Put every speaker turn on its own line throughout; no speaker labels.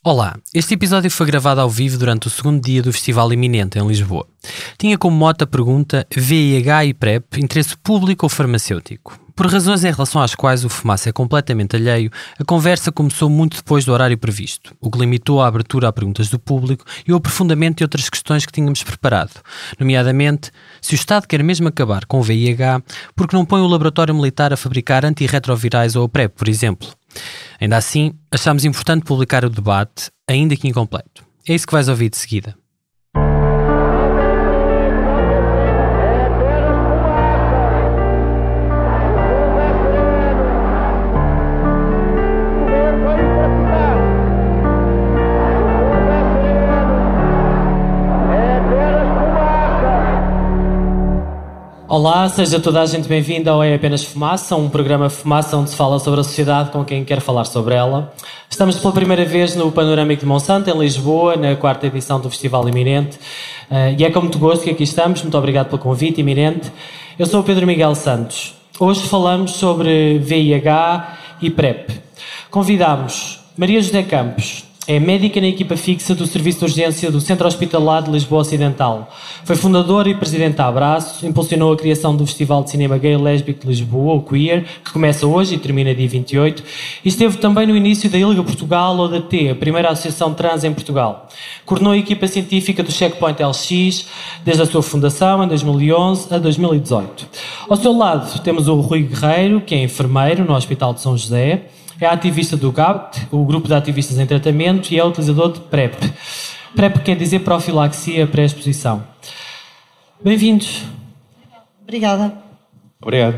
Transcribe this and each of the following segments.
Olá, este episódio foi gravado ao vivo durante o segundo dia do Festival Iminente, em Lisboa. Tinha como mote a pergunta VIH e PrEP, interesse público ou farmacêutico? Por razões em relação às quais o Fumaça é completamente alheio, a conversa começou muito depois do horário previsto, o que limitou a abertura a perguntas do público e o aprofundamento de outras questões que tínhamos preparado, nomeadamente, se o Estado quer mesmo acabar com o VIH, porque não põe o laboratório militar a fabricar antirretrovirais ou a PrEP, por exemplo. Ainda assim, achámos importante publicar o debate, ainda que incompleto. É isso que vais ouvir de seguida. Olá, seja toda a gente bem-vinda ao É Apenas Fumaça, um programa Fumaça onde se fala sobre a sociedade com quem quer falar sobre ela. Estamos pela primeira vez no Panorâmico de Monsanto, em Lisboa, na 4ª edição do Festival Iminente. E é com muito gosto que aqui estamos. Muito obrigado pelo convite, Iminente. Eu sou o Pedro Miguel Santos. Hoje falamos sobre VIH e PrEP. Convidámos Maria José Campos. É médica na equipa fixa do Serviço de Urgência do Centro Hospitalar de Lisboa Ocidental. Foi fundadora e presidente da Abraço, impulsionou a criação do Festival de Cinema Gay e Lésbico de Lisboa, o Queer, que começa hoje e termina dia 28, e esteve também no início da ILGA Portugal, ou da T, a primeira associação trans em Portugal. Coordenou a equipa científica do Checkpoint LX desde a sua fundação, em 2011 a 2018. Ao seu lado temos o Rui Guerreiro, que é enfermeiro no Hospital de São José, é ativista do GAPT, o Grupo de Ativistas em Tratamento, e é utilizador de PrEP. PrEP quer dizer profilaxia pré-exposição. Bem-vindos.
Obrigada.
Obrigado.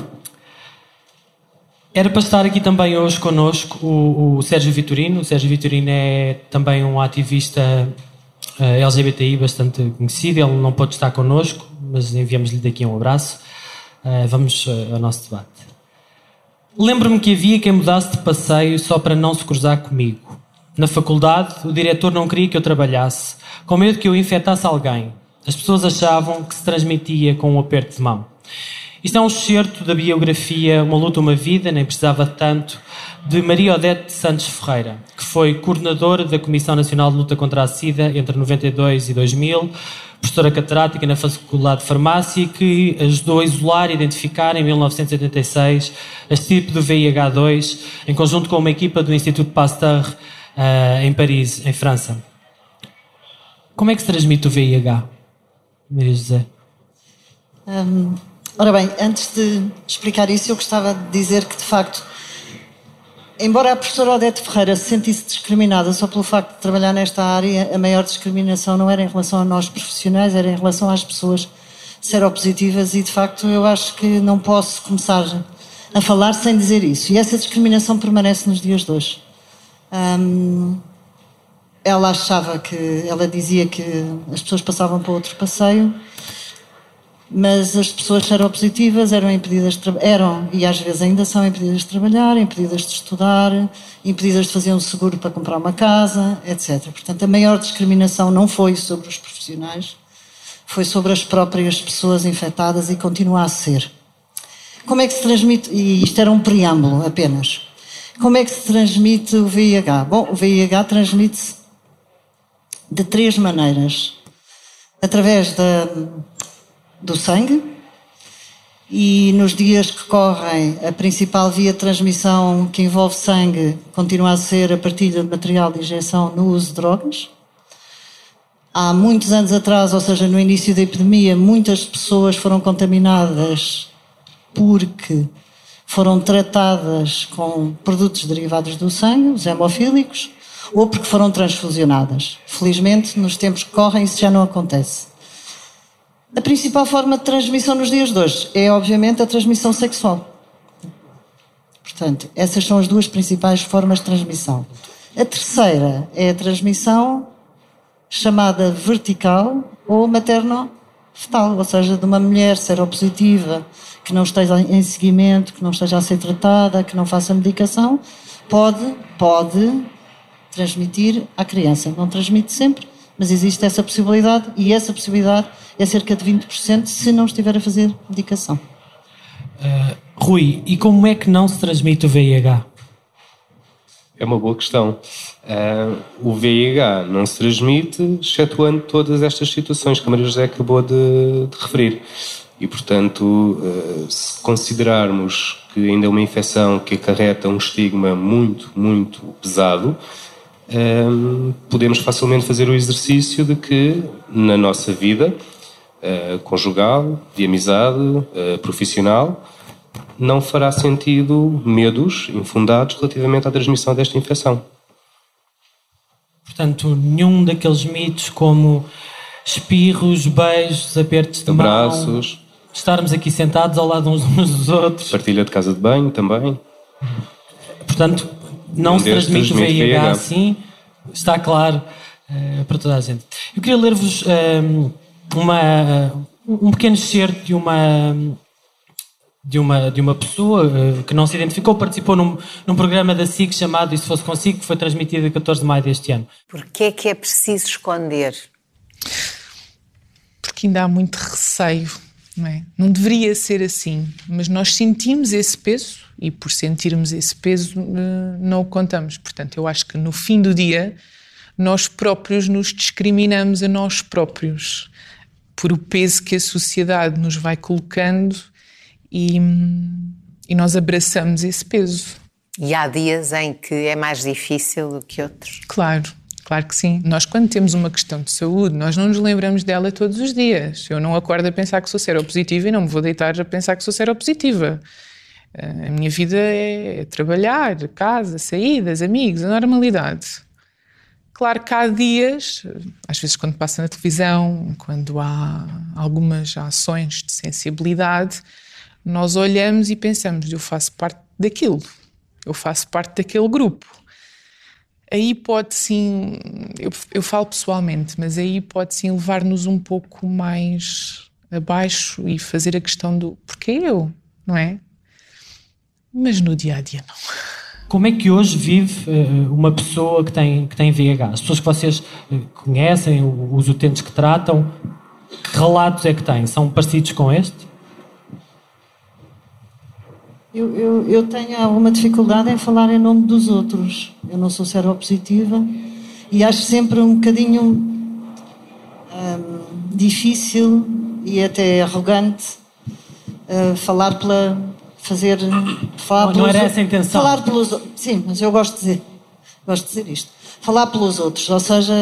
Era para estar aqui também hoje connosco o Sérgio Vitorino. O Sérgio Vitorino é também um ativista LGBTI bastante conhecido. Ele não pôde estar connosco, mas enviamos-lhe daqui um abraço. Vamos ao nosso debate. Lembro-me que havia quem mudasse de passeio só para não se cruzar comigo. Na faculdade, o diretor não queria que eu trabalhasse, com medo que eu infectasse alguém. As pessoas achavam que se transmitia com um aperto de mão. Isto é um excerto da biografia Uma Luta, Uma Vida, nem precisava de tanto, de Maria Odete Santos Ferreira, que foi coordenadora da Comissão Nacional de Luta contra a SIDA entre 92 e 2000, professora catedrática na Faculdade de Farmácia, que ajudou a isolar e identificar em 1986 a estirpe do VIH2, em conjunto com uma equipa do Instituto Pasteur em Paris, em França. Como é que se transmite o VIH, Maria José?
Ora bem, antes de explicar isso, eu gostava de dizer que, de facto, embora a professora Odete Ferreira se sentisse discriminada só pelo facto de trabalhar nesta área, a maior discriminação não era em relação a nós profissionais, era em relação às pessoas seropositivas, e de facto eu acho que não posso começar a falar sem dizer isso. E essa discriminação permanece nos dias de hoje. Ela dizia que as pessoas passavam para outro passeio, mas as pessoas seropositivas eram impedidas e às vezes ainda são impedidas de trabalhar, impedidas de estudar, impedidas de fazer um seguro para comprar uma casa, etc. Portanto, a maior discriminação não foi sobre os profissionais, foi sobre as próprias pessoas infectadas e continua a ser. Como é que se transmite, e isto era um preâmbulo apenas, como é que se transmite o VIH? Bom, o VIH transmite-se de 3 maneiras. Através do sangue, e nos dias que correm a principal via de transmissão que envolve sangue continua a ser a partilha de material de injeção no uso de drogas. Há muitos anos atrás, ou seja, no início da epidemia, muitas pessoas foram contaminadas porque foram tratadas com produtos derivados do sangue, os hemofílicos, ou porque foram transfusionadas. Felizmente, nos tempos que correm, isso já não acontece. A principal forma de transmissão nos dias de hoje é, obviamente, a transmissão sexual. Portanto, essas são as 2 principais formas de transmissão. A terceira é a transmissão chamada vertical ou materno-fetal, ou seja, de uma mulher seropositiva que não esteja em seguimento, que não esteja a ser tratada, que não faça medicação, pode transmitir à criança. Não transmite sempre, mas existe essa possibilidade, e essa possibilidade é cerca de 20% se não estiver a fazer medicação.
Rui, e como é que não se transmite o VIH?
É uma boa questão. O VIH não se transmite, excetuando todas estas situações que a Maria José acabou de referir. E, portanto, se considerarmos que ainda é uma infecção que acarreta um estigma muito, muito pesado, podemos facilmente fazer o exercício de que, na nossa vida conjugal, de amizade, profissional, não fará sentido medos infundados relativamente à transmissão desta infecção.
Portanto, nenhum daqueles mitos como espirros, beijos, apertos de
abraços,
mão, estarmos aqui sentados ao lado uns dos outros.
Partilha de casa de banho também.
Portanto, não se transmite o VIH assim, está claro para toda a gente. Eu queria ler-vos um pequeno excerto de uma pessoa que não se identificou, participou num programa da SIC chamado E Se Fosse Consigo, que foi transmitido a 14 de maio deste ano.
Porquê é que é preciso esconder?
Porque ainda há muito receio, não é? Não deveria ser assim, mas nós sentimos esse peso e por sentirmos esse peso não o contamos. Portanto, eu acho que no fim do dia nós próprios nos discriminamos a nós próprios por o peso que a sociedade nos vai colocando e nós abraçamos esse peso.
E há dias em que é mais difícil do que outros?
Claro que sim. Nós, quando temos uma questão de saúde, nós não nos lembramos dela todos os dias. Eu não acordo a pensar que sou seropositiva e não me vou deitar a pensar que sou seropositiva. A minha vida é trabalhar, casa, saídas, amigos, a normalidade. Claro que há dias, às vezes quando passa na televisão, quando há algumas ações de sensibilidade, nós olhamos e pensamos, eu faço parte daquilo, eu faço parte daquele grupo. Aí pode sim, eu falo pessoalmente, mas aí pode sim levar-nos um pouco mais abaixo e fazer a questão do porquê eu, não é? Mas no dia-a-dia não.
Como é que hoje vive uma pessoa que tem VIH? As pessoas que vocês conhecem, os utentes que tratam, que relatos é que têm? São parecidos com este?
Eu tenho alguma dificuldade em falar em nome dos outros. Eu não sou seropositiva e acho sempre um bocadinho difícil e até arrogante falar
não era essa a intenção.
Sim, mas eu gosto de dizer isto. Falar pelos outros, ou seja,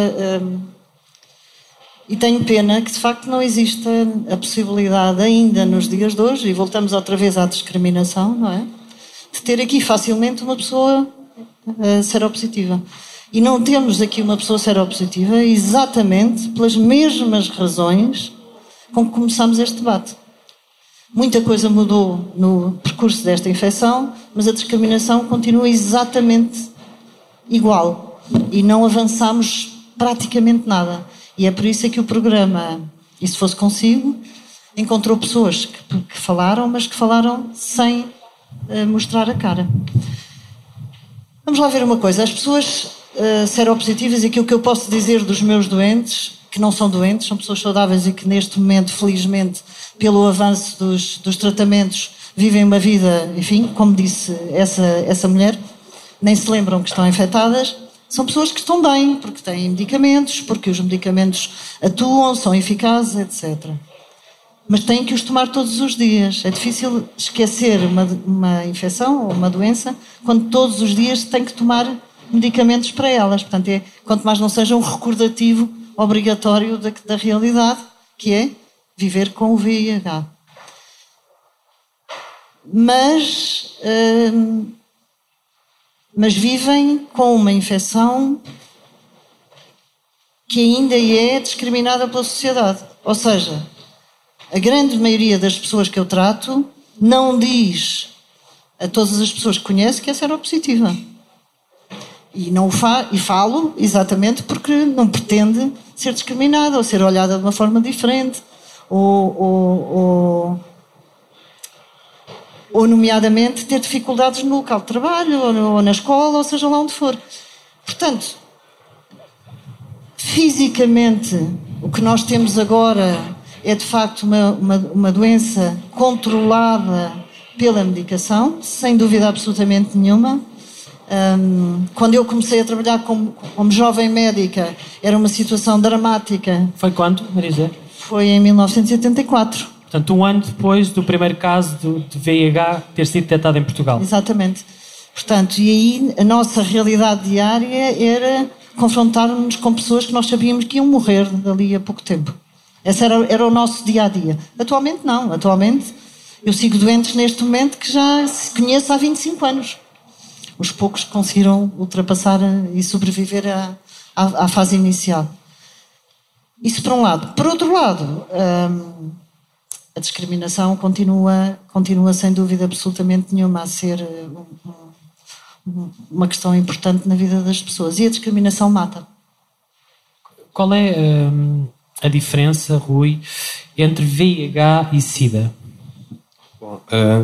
e tenho pena que de facto não exista a possibilidade ainda nos dias de hoje, e voltamos outra vez à discriminação, não é? De ter aqui facilmente uma pessoa seropositiva. E não temos aqui uma pessoa seropositiva exatamente pelas mesmas razões com que começamos este debate. Muita coisa mudou no percurso desta infecção, mas a discriminação continua exatamente igual. E não avançamos praticamente nada. E é por isso que o programa E Se Fosse Consigo encontrou pessoas que falaram, mas que falaram sem mostrar a cara. Vamos lá ver uma coisa. As pessoas seropositivas, e aquilo que eu posso dizer dos meus doentes, que não são doentes, são pessoas saudáveis e que neste momento, felizmente, pelo avanço dos tratamentos, vivem uma vida, enfim, como disse essa mulher, nem se lembram que estão infectadas. São pessoas que estão bem, porque têm medicamentos, porque os medicamentos atuam, são eficazes, etc. Mas têm que os tomar todos os dias. É difícil esquecer uma infecção ou uma doença quando todos os dias têm que tomar medicamentos para elas. Portanto, quanto mais não seja um recordativo obrigatório da realidade, que é viver com o VIH. Mas vivem com uma infecção que ainda é discriminada pela sociedade. Ou seja, a grande maioria das pessoas que eu trato não diz a todas as pessoas que conhece que é seropositiva. E falo exatamente porque não pretende ser discriminada ou ser olhada de uma forma diferente ou nomeadamente ter dificuldades no local de trabalho ou na escola, ou seja lá onde for. Portanto, fisicamente, o que nós temos agora é de facto uma doença controlada pela medicação, sem dúvida absolutamente nenhuma. Quando eu comecei a trabalhar como jovem médica, era uma situação dramática.
Foi quando, Maria José?
Foi em 1984.
Portanto, um ano depois do primeiro caso de VIH ter sido detectado em Portugal.
Exatamente. Portanto, e aí a nossa realidade diária era confrontar-nos com pessoas que nós sabíamos que iam morrer dali a pouco tempo. Esse era o nosso dia-a-dia. Atualmente não. Atualmente eu sigo doentes neste momento que já conheço há 25 anos. Os poucos que conseguiram ultrapassar e sobreviver à fase inicial. Isso por um lado. Por outro lado, a discriminação continua sem dúvida absolutamente nenhuma a ser uma questão importante na vida das pessoas. E a discriminação mata.
Qual é a diferença, Rui, entre VIH e SIDA?
Bom,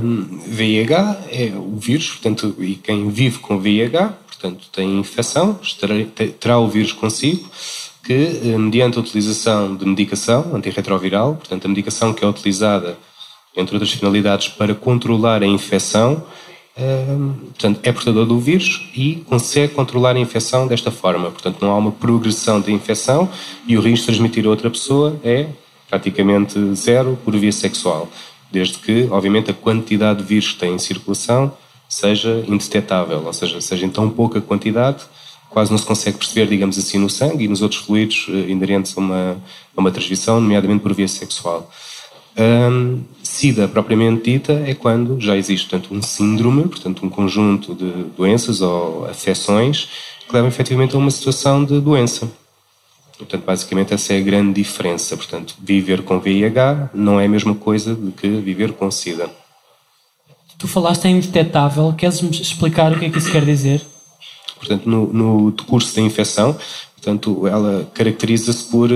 VIH é o vírus, portanto, e quem vive com VIH, portanto, tem infecção, terá o vírus consigo, que, mediante a utilização de medicação antirretroviral, portanto, a medicação que é utilizada, entre outras finalidades, para controlar a infecção, portanto, é portador do vírus e consegue controlar a infecção desta forma. Portanto, não há uma progressão da infecção e o risco de transmitir a outra pessoa é praticamente zero por via sexual, desde que, obviamente, a quantidade de vírus que tem em circulação seja indetetável, ou seja em tão pouca quantidade, quase não se consegue perceber, digamos assim, no sangue e nos outros fluidos inerentes a uma transmissão, nomeadamente por via sexual. SIDA, propriamente dita, é quando já existe, portanto, um síndrome, portanto, um conjunto de doenças ou afecções que levam efetivamente a uma situação de doença. Portanto, basicamente, essa é a grande diferença. Portanto, viver com VIH não é a mesma coisa do que viver com SIDA.
Tu falaste em indetetável. Queres-me explicar o que é que isso quer dizer?
Portanto, no decurso da infecção, portanto, ela caracteriza-se por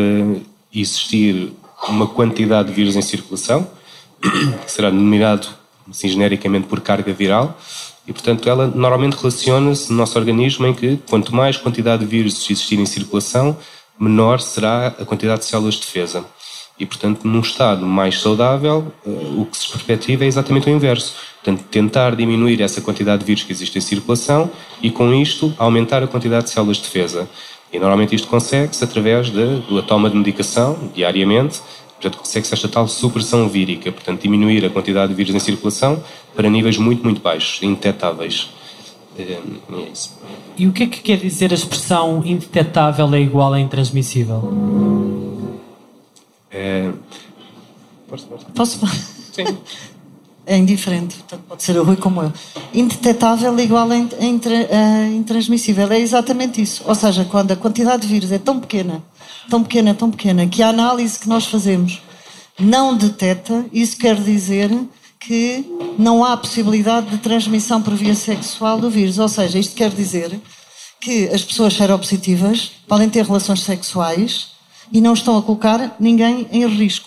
existir uma quantidade de vírus em circulação, que será denominado, assim, genericamente por carga viral, e, portanto, ela normalmente relaciona-se no nosso organismo em que, quanto mais quantidade de vírus existir em circulação, menor será a quantidade de células de defesa. E, portanto, num estado mais saudável, o que se perspectiva é exatamente o inverso. Portanto, tentar diminuir essa quantidade de vírus que existe em circulação e, com isto, aumentar a quantidade de células de defesa. E, normalmente, isto consegue-se através da toma de medicação, diariamente. Portanto, consegue-se esta tal supressão vírica. Portanto, diminuir a quantidade de vírus em circulação para níveis muito, muito baixos, indetetáveis. É isso.
E o que é que quer dizer a expressão indetetável é igual a intransmissível?
Posso falar?
Sim.
É indiferente, portanto pode ser o Rui como eu. Indetetável é igual a intransmissível. É exatamente isso. Ou seja, quando a quantidade de vírus é tão pequena, que a análise que nós fazemos não detecta, isso quer dizer que não há possibilidade de transmissão por via sexual do vírus. Ou seja, isto quer dizer que as pessoas seropositivas podem ter relações sexuais e não estão a colocar ninguém em risco.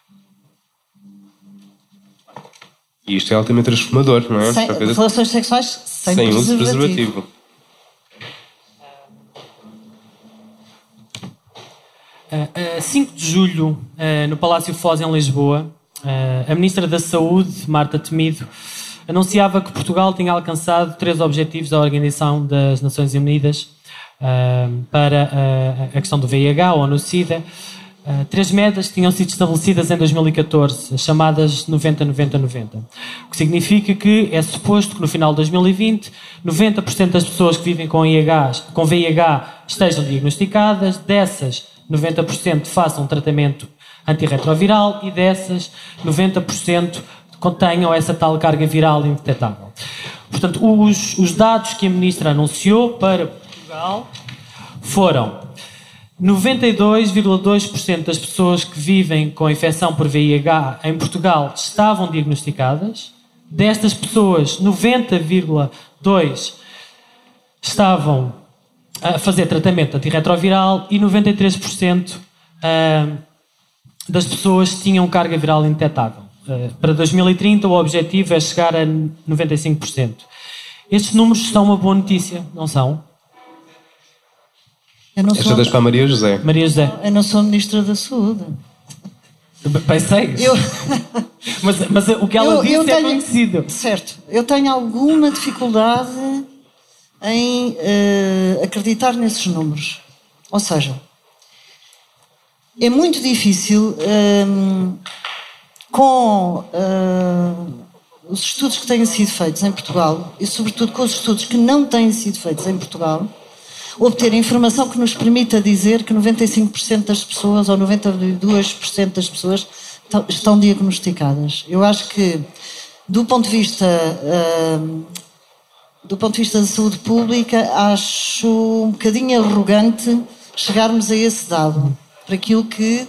E isto é altamente transformador, não é?
Relações sexuais sem
uso de preservativo.
A 5 de julho, no Palácio Foz, em Lisboa, a Ministra da Saúde, Marta Temido, anunciava que Portugal tinha alcançado 3 objetivos da Organização das Nações Unidas para a questão do VIH ou no SIDA. 3 metas tinham sido estabelecidas em 2014, as chamadas 90-90-90. O que significa que é suposto que no final de 2020, 90% das pessoas que vivem com VIH estejam diagnosticadas, dessas 90% façam tratamento antirretroviral e dessas 90% contenham essa tal carga viral indetetável. Portanto, os dados que a Ministra anunciou para Portugal foram 92,2% das pessoas que vivem com infecção por VIH em Portugal estavam diagnosticadas. Destas pessoas, 90,2% estavam a fazer tratamento antirretroviral e 93% das pessoas tinham carga viral indetetável. Para 2030 o objetivo é chegar a 95%. Estes números são uma boa notícia, não são?
Esta das para a Maria José.
Maria José.
Eu não sou Ministra da Saúde.
Pensei. Mas o que ela disse é conhecido.
Certo. Eu tenho alguma dificuldade em acreditar nesses números. Ou seja, é muito difícil, com os estudos que têm sido feitos em Portugal, e sobretudo com os estudos que não têm sido feitos em Portugal, obter informação que nos permita dizer que 95% das pessoas ou 92% das pessoas estão diagnosticadas. Eu acho que, do ponto de vista da saúde pública, acho um bocadinho arrogante chegarmos a esse dado, para aquilo que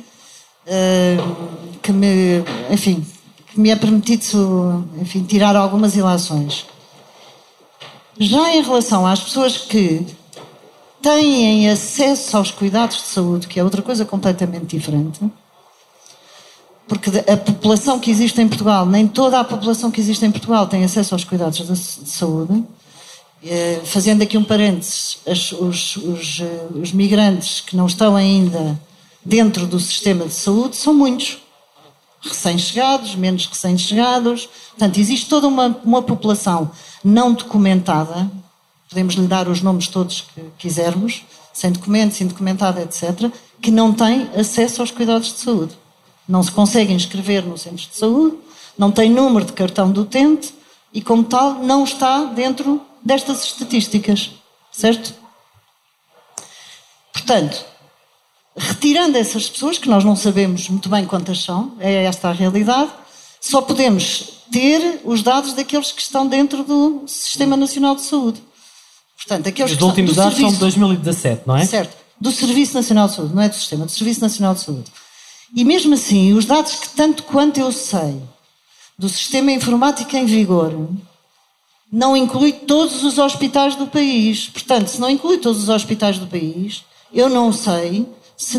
me é permitido, tirar algumas ilações. Já em relação às pessoas que têm acesso aos cuidados de saúde, que é outra coisa completamente diferente, porque a população que existe em Portugal, nem toda a população que existe em Portugal tem acesso aos cuidados de saúde. Fazendo aqui um parênteses, os migrantes que não estão ainda dentro do sistema de saúde são muitos. Recém-chegados, menos recém-chegados. Portanto, existe toda uma população não documentada, podemos lhe dar os nomes todos que quisermos, sem documentos, indocumentada, etc., que não tem acesso aos cuidados de saúde. Não se consegue inscrever no centro de saúde, não tem número de cartão de utente e, como tal, não está dentro destas estatísticas, certo? Portanto, retirando essas pessoas, que nós não sabemos muito bem quantas são, é esta a realidade, só podemos ter os dados daqueles que estão dentro do Sistema Nacional de Saúde. Portanto, aqueles
Os últimos dados são de 2017, não é?
Certo. Do Serviço Nacional de Saúde, não é do Sistema, do Serviço Nacional de Saúde. E mesmo assim, os dados que, tanto quanto eu sei, do sistema informático em vigor, não inclui todos os hospitais do país. Portanto, se não inclui todos os hospitais do país, eu não sei se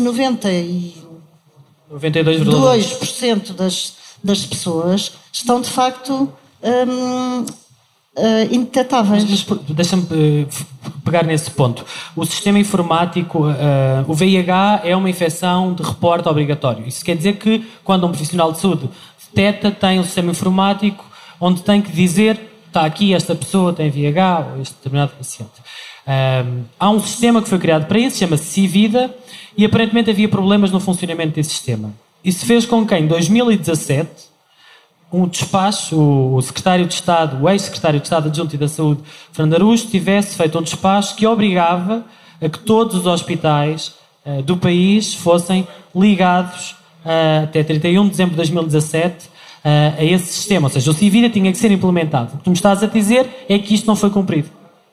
92% das pessoas estão, de facto, indetetáveis.
Mas deixa-me pegar nesse ponto. O sistema informático, o VIH é uma infecção de reporte obrigatório. Isso quer dizer que, quando um profissional de saúde detecta, tem um sistema informático onde tem que dizer: está aqui, esta pessoa tem VIH ou este determinado paciente. Há um sistema que foi criado para isso, chama-se Civida, e aparentemente havia problemas no funcionamento desse sistema. Isso fez com que, em 2017, um despacho, o secretário de Estado, o ex-secretário de Estado Adjunto da Saúde, Fernando Araújo, tivesse feito um despacho que obrigava a que todos os hospitais do país fossem ligados até 31 de dezembro de 2017 a esse sistema. Ou seja, o Civida tinha que ser implementado. O que tu me estás a dizer é que isto não foi cumprido.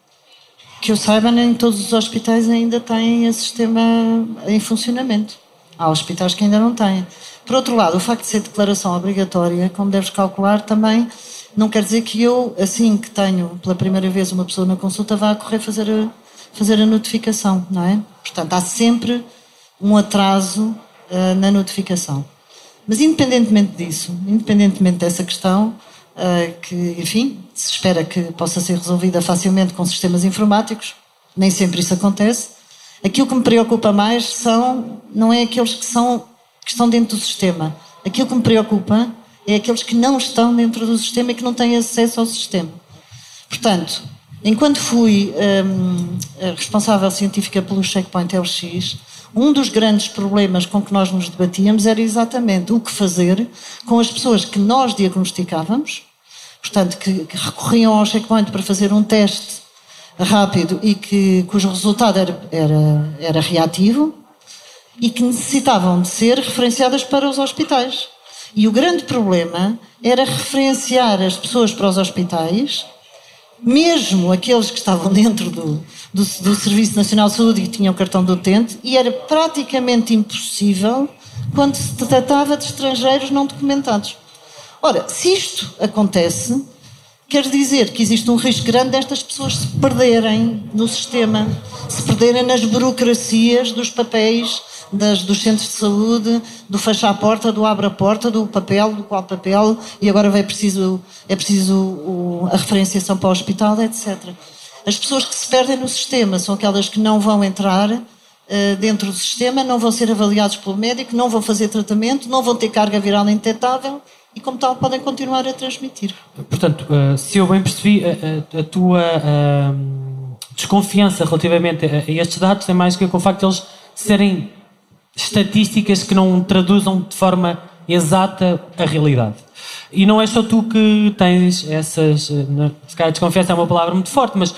Que eu saiba, nem todos os hospitais ainda têm esse sistema em funcionamento. Há hospitais que ainda não têm. Por outro lado, o facto de ser declaração obrigatória, como deves calcular, também não quer dizer que eu, assim que tenho pela primeira vez uma pessoa na consulta, vá a correr fazer a notificação, não é? Portanto, há sempre um atraso na notificação. Mas independentemente disso, independentemente dessa questão, que, enfim, se espera que possa ser resolvida facilmente com sistemas informáticos, nem sempre isso acontece. Aquilo que me preocupa mais não é aqueles que estão dentro do sistema. Aquilo que me preocupa é aqueles que não estão dentro do sistema e que não têm acesso ao sistema. Portanto, enquanto fui responsável científica pelo Checkpoint LX, um dos grandes problemas com que nós nos debatíamos era exatamente o que fazer com as pessoas que nós diagnosticávamos, portanto, que recorriam ao Checkpoint para fazer um teste rápido e cujo resultado era reativo e que necessitavam de ser referenciadas para os hospitais. E o grande problema era referenciar as pessoas para os hospitais, mesmo aqueles que estavam dentro do Serviço Nacional de Saúde e que tinham cartão de utente, e era praticamente impossível quando se tratava de estrangeiros não documentados. Ora, se isto acontece, quer dizer que existe um risco grande destas pessoas se perderem no sistema, se perderem nas burocracias dos papéis, dos centros de saúde, do fecha a porta, do abre a porta, do papel, do qual papel, e agora é preciso a referenciação para o hospital, etc. As pessoas que se perdem no sistema são aquelas que não vão entrar dentro do sistema, não vão ser avaliados pelo médico, não vão fazer tratamento, não vão ter carga viral indetetável e, como tal, podem continuar a transmitir.
Portanto, se eu bem percebi, a tua desconfiança relativamente a estes dados tem mais a ver com o facto de eles serem estatísticas que não traduzam de forma exata a realidade. E não é só tu que tens essas... Se calhar desconfiança é uma palavra muito forte, mas...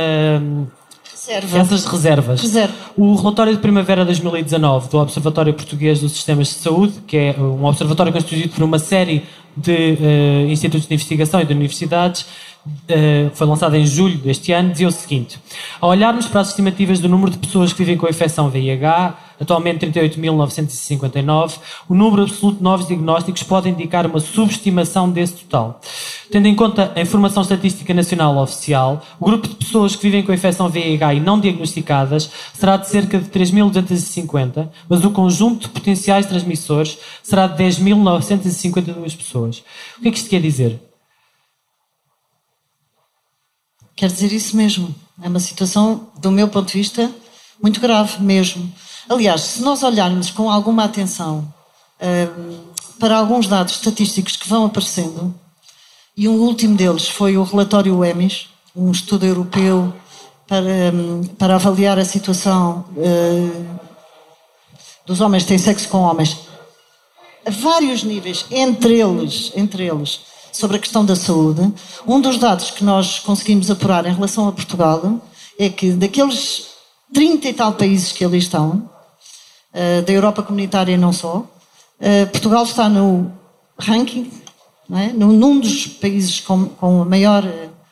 essas reservas. O relatório de primavera de 2019 do Observatório Português dos Sistemas de Saúde, que é um observatório constituído por uma série de institutos de investigação e de universidades, foi lançado em julho deste ano, dizia o seguinte: ao olharmos para as estimativas do número de pessoas que vivem com a infecção VIH, atualmente 38.959, o número absoluto de novos diagnósticos pode indicar uma subestimação desse total. Tendo em conta a informação estatística nacional oficial, o grupo de pessoas que vivem com a infecção VIH e não diagnosticadas será de cerca de 3.250, mas o conjunto de potenciais transmissores será de 10.952 pessoas. O que é que isto quer dizer?
Quer dizer isso mesmo. É uma situação, do meu ponto de vista, muito grave mesmo. Aliás, se nós olharmos com alguma atenção para alguns dados estatísticos que vão aparecendo, e um último deles foi o relatório EMIS, um estudo europeu para avaliar a situação dos homens que têm sexo com homens, a vários níveis, entre eles, sobre a questão da saúde. Um dos dados que nós conseguimos apurar em relação a Portugal é que daqueles 30 e tal países que ali estão, da Europa comunitária e não só, Portugal está no ranking, não é? Num dos países com a maior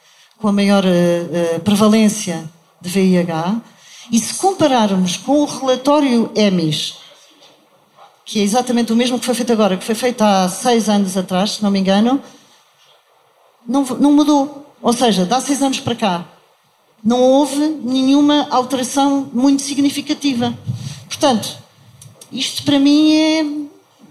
prevalência de VIH, e se compararmos com o relatório EMIS, que é exatamente o mesmo que foi feito agora, que foi feito há 6 anos atrás, se não me engano, não mudou. Ou seja, de há 6 anos para cá, não houve nenhuma alteração muito significativa. Portanto, isto para mim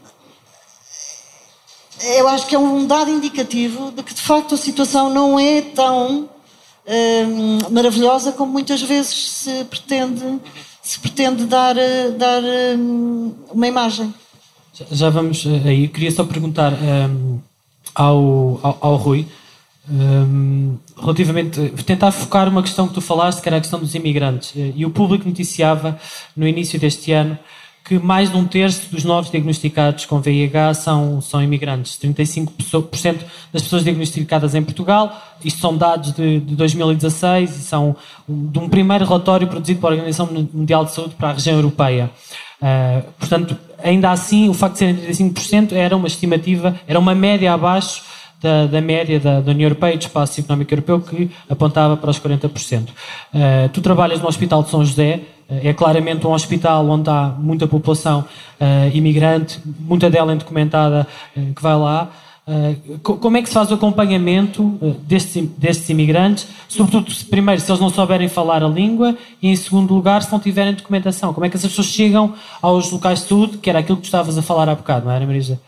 eu acho que é um dado indicativo de que, de facto, a situação não é tão maravilhosa como muitas vezes se pretende dar uma imagem.
Já vamos aí. Eu queria só perguntar ao Rui, relativamente, tentar focar uma questão que tu falaste, que era a questão dos imigrantes. E o Público noticiava no início deste ano que mais de 1/3 dos novos diagnosticados com VIH são imigrantes. 35% das pessoas diagnosticadas em Portugal. Isto são dados de 2016 e são de um primeiro relatório produzido pela Organização Mundial de Saúde para a região europeia. Portanto, ainda assim, o facto de serem 35% era uma estimativa, era uma média abaixo da média da União Europeia e do Espaço Económico Europeu, que apontava para os 40%. Tu trabalhas no Hospital de São José, é claramente um hospital onde há muita população imigrante, muita dela indocumentada que vai lá. Como é que se faz o acompanhamento destes imigrantes? Sobretudo, primeiro, se eles não souberem falar a língua, e em segundo lugar, se não tiverem documentação. Como é que essas pessoas chegam aos locais de saúde, que era aquilo que tu estavas a falar há bocado, não era, Maria José?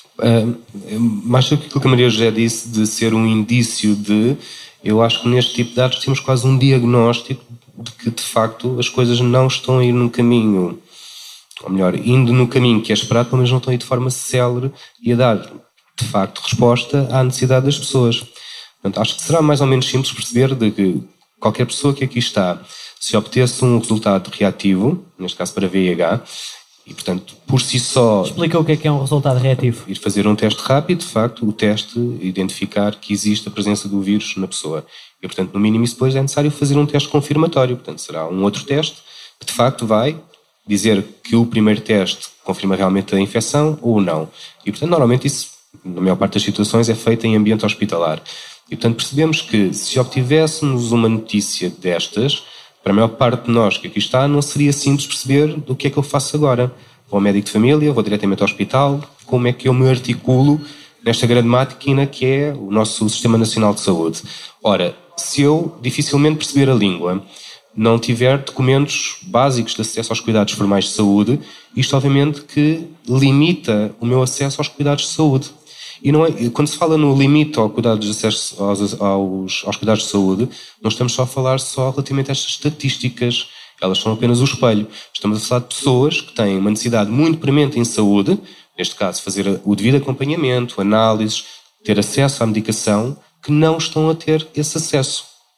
Mais do que aquilo que a Maria José disse de ser um indício de... Eu acho que neste tipo de dados temos quase um diagnóstico de que, de facto, as coisas não estão a ir no caminho, ou melhor, indo no caminho que é esperado, mas não estão a ir de forma célere e a dar, de facto, resposta à necessidade das pessoas. Portanto, acho que será mais ou menos simples perceber de que qualquer pessoa que aqui está, se obtesse um resultado reativo, neste caso para VIH, e, portanto, por si só...
Explica o que é um resultado reativo.
Ir fazer um teste rápido, de facto, o teste identificar que existe a presença do vírus na pessoa. E, portanto, no mínimo, depois é necessário fazer um teste confirmatório. Portanto, será um outro teste que, de facto, vai dizer que o primeiro teste confirma realmente a infecção ou não. E, portanto, normalmente isso, na maior parte das situações, é feito em ambiente hospitalar. E, portanto, percebemos que se obtivéssemos uma notícia destas, para a maior parte de nós que aqui está, não seria simples perceber do que é que eu faço agora. Vou ao médico de família, vou diretamente ao hospital, como é que eu me articulo nesta grande máquina que é o nosso Sistema Nacional de Saúde. Ora, se eu dificilmente perceber a língua, não tiver documentos básicos de acesso aos cuidados formais de saúde, isto obviamente que limita o meu acesso aos cuidados de saúde. E não é, quando se fala no limite ao cuidado de acesso aos cuidados de saúde, não estamos só a falar relativamente a estas estatísticas, elas são apenas o espelho. Estamos a falar de pessoas que têm uma necessidade muito premente em saúde, neste caso fazer o devido acompanhamento, análises, ter acesso à medicação, que não estão a ter esse acesso.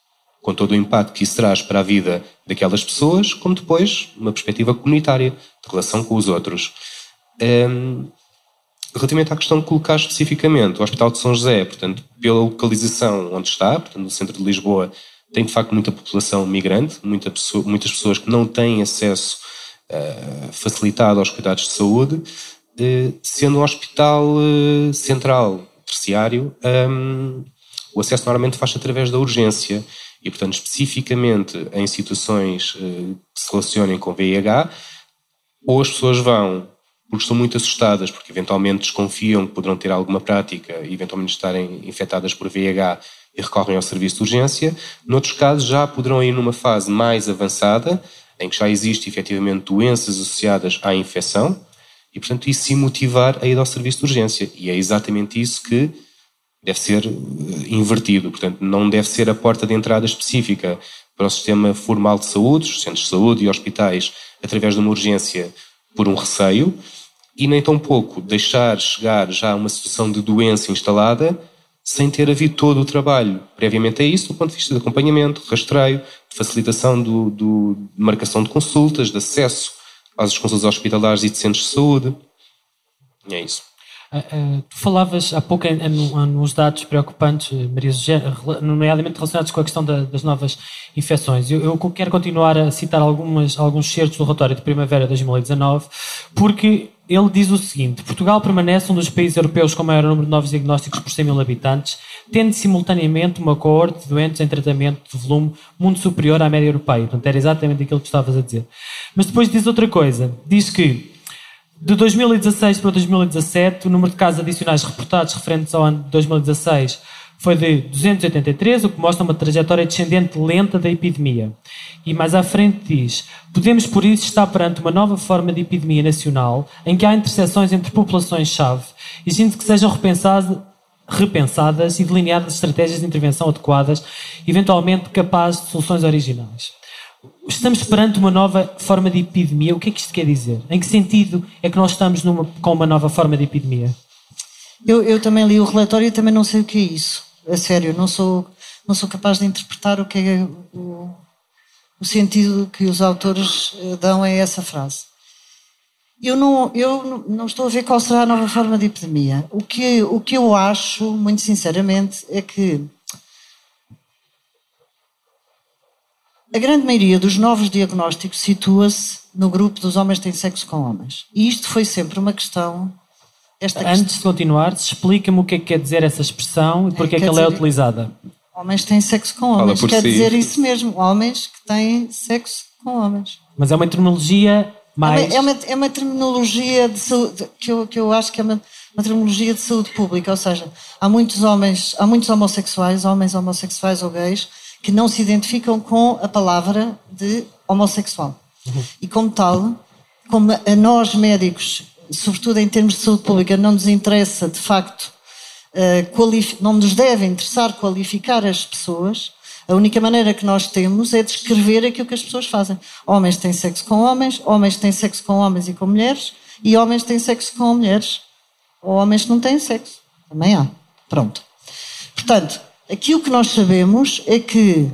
com todo o impacto que isso traz para a vida daquelas pessoas, como depois uma perspectiva comunitária de relação com os outros. Relativamente à questão de colocar especificamente o Hospital de São José, portanto, pela localização onde está, portanto, no centro de Lisboa, tem de facto muita população migrante, muitas pessoas que não têm acesso facilitado aos cuidados de saúde, sendo um hospital central, terciário, o acesso normalmente faz-se através da urgência e, portanto, especificamente em situações que se relacionem com VIH, ou as pessoas vão porque estão muito assustadas, porque eventualmente desconfiam que poderão ter alguma prática e eventualmente estarem infectadas por VIH e recorrem ao serviço de urgência. Noutros casos já poderão ir numa fase mais avançada, em que já existe efetivamente doenças associadas à infecção e, portanto, isso se motivar a ir ao serviço de urgência. E é exatamente isso que deve ser invertido. Portanto, não deve ser a porta de entrada específica para o sistema formal de saúde, os centros de saúde e hospitais, através de uma urgência por um receio, e nem tão pouco deixar chegar já a uma situação de doença instalada sem ter havido todo o trabalho previamente a isso, do ponto de vista de acompanhamento, rastreio, de facilitação de marcação de consultas, de acesso às consultas hospitalares e de centros de saúde. E é isso.
Tu falavas há pouco nos dados preocupantes, Maria José, nomeadamente relacionados com a questão das novas infecções. Eu quero continuar a citar alguns certos do relatório de primavera de 2019, porque ele diz o seguinte: Portugal permanece um dos países europeus com maior número de novos diagnósticos por 100 mil habitantes, tendo simultaneamente uma coorte de doentes em tratamento de volume muito superior à média europeia. Portanto, era exatamente aquilo que tu estavas a dizer. Mas depois diz outra coisa. Diz que de 2016 para 2017, o número de casos adicionais reportados referentes ao ano de 2016 foi de 283, o que mostra uma trajetória descendente lenta da epidemia. E mais à frente diz: podemos por isso estar perante uma nova forma de epidemia nacional em que há interseções entre populações-chave, exigindo que sejam repensadas e delineadas estratégias de intervenção adequadas, eventualmente capazes de soluções originais. Estamos perante uma nova forma de epidemia. O que é que isto quer dizer? Em que sentido é que nós estamos com uma nova forma de epidemia?
Eu também li o relatório e também não sei o que é isso. A sério, não sou capaz de interpretar o que é o sentido que os autores dão a essa frase. Eu não estou a ver qual será a nova forma de epidemia. O que eu acho, muito sinceramente, é que a grande maioria dos novos diagnósticos situa-se no grupo dos homens que têm sexo com homens. E isto foi sempre uma questão...
Antes de continuar, explica-me o que é que quer dizer essa expressão e porque é que ela é utilizada.
Homens que têm sexo com homens. Quer dizer isso mesmo. Homens que têm sexo com homens.
Mas é uma terminologia mais...
É uma terminologia de saúde, que eu acho que é uma terminologia de saúde pública. Ou seja, há muitos homossexuais, homens homossexuais ou gays, que não se identificam com a palavra de homossexual. E como tal, como a nós médicos, sobretudo em termos de saúde pública, não nos interessa, de facto, não nos deve interessar qualificar as pessoas, a única maneira que nós temos é descrever aquilo que as pessoas fazem. Homens têm sexo com homens têm sexo com homens e com mulheres, e homens têm sexo com mulheres, ou homens que não têm sexo. Também há. Pronto. Portanto, aquilo que nós sabemos é que,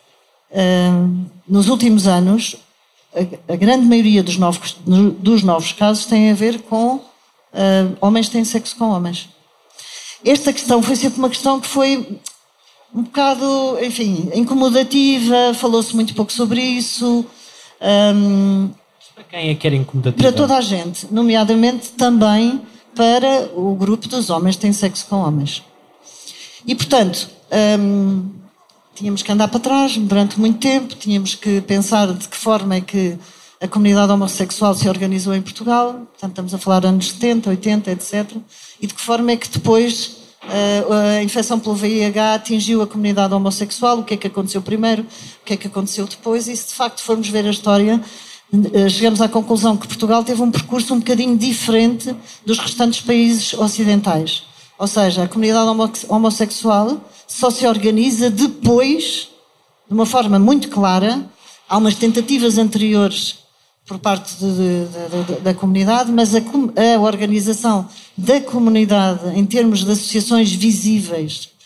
nos últimos anos, a grande maioria dos novos casos tem a ver com homens que têm sexo com homens. Esta questão foi sempre uma questão que foi um bocado, enfim, incomodativa, falou-se muito pouco sobre isso.
Para quem é que era incomodativa?
Para toda a gente, nomeadamente também para o grupo dos homens que têm sexo com homens. E, portanto, tínhamos que andar para trás durante muito tempo, tínhamos que pensar de que forma é que a comunidade homossexual se organizou em Portugal, portanto estamos a falar anos 70, 80, etc. E de que forma é que depois a infecção pelo VIH atingiu a comunidade homossexual, o que é que aconteceu primeiro, o que é que aconteceu depois, e se de facto formos ver a história, chegamos à conclusão que Portugal teve um percurso um bocadinho diferente dos restantes países ocidentais. Ou seja, a comunidade homossexual só se organiza depois, de uma forma muito clara. Há umas tentativas anteriores por parte da comunidade, mas a organização da comunidade em termos de associações visíveis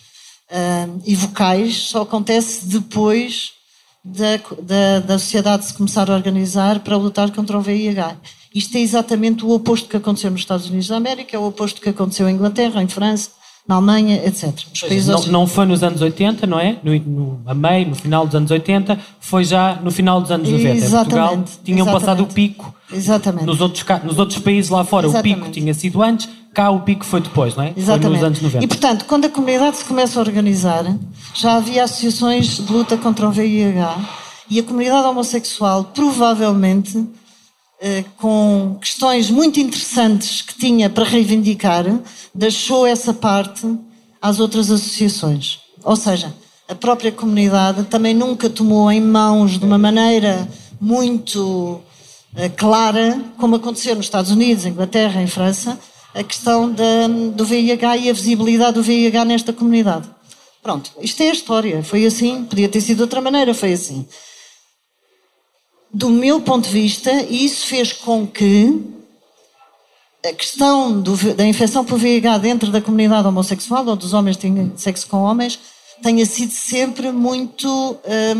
e vocais só acontece depois da sociedade se começar a organizar para lutar contra o VIH. Isto é exatamente o oposto que aconteceu nos Estados Unidos da América, é o oposto que aconteceu em Inglaterra, em França, na Alemanha, etc.
Não foi nos anos 80, não é? No final dos anos 80, foi já no final dos anos 90. Em Portugal tinham passado o pico.
Exatamente.
Nos outros países lá fora o pico tinha sido antes, cá o pico foi depois, não é?
Exatamente.
Foi nos anos 90.
E, portanto, quando a comunidade se começa a organizar, já havia associações de luta contra o VIH e a comunidade homossexual provavelmente com questões muito interessantes que tinha para reivindicar, deixou essa parte às outras associações. Ou seja, a própria comunidade também nunca tomou em mãos de uma maneira muito clara, como aconteceu nos Estados Unidos, Inglaterra, em França, a questão do VIH e a visibilidade do VIH nesta comunidade. Pronto, isto é a história. Foi assim, podia ter sido de outra maneira, foi assim. Do meu ponto de vista, isso fez com que a questão da infecção por VIH dentro da comunidade homossexual, ou dos homens que têm sexo com homens, tenha sido sempre muito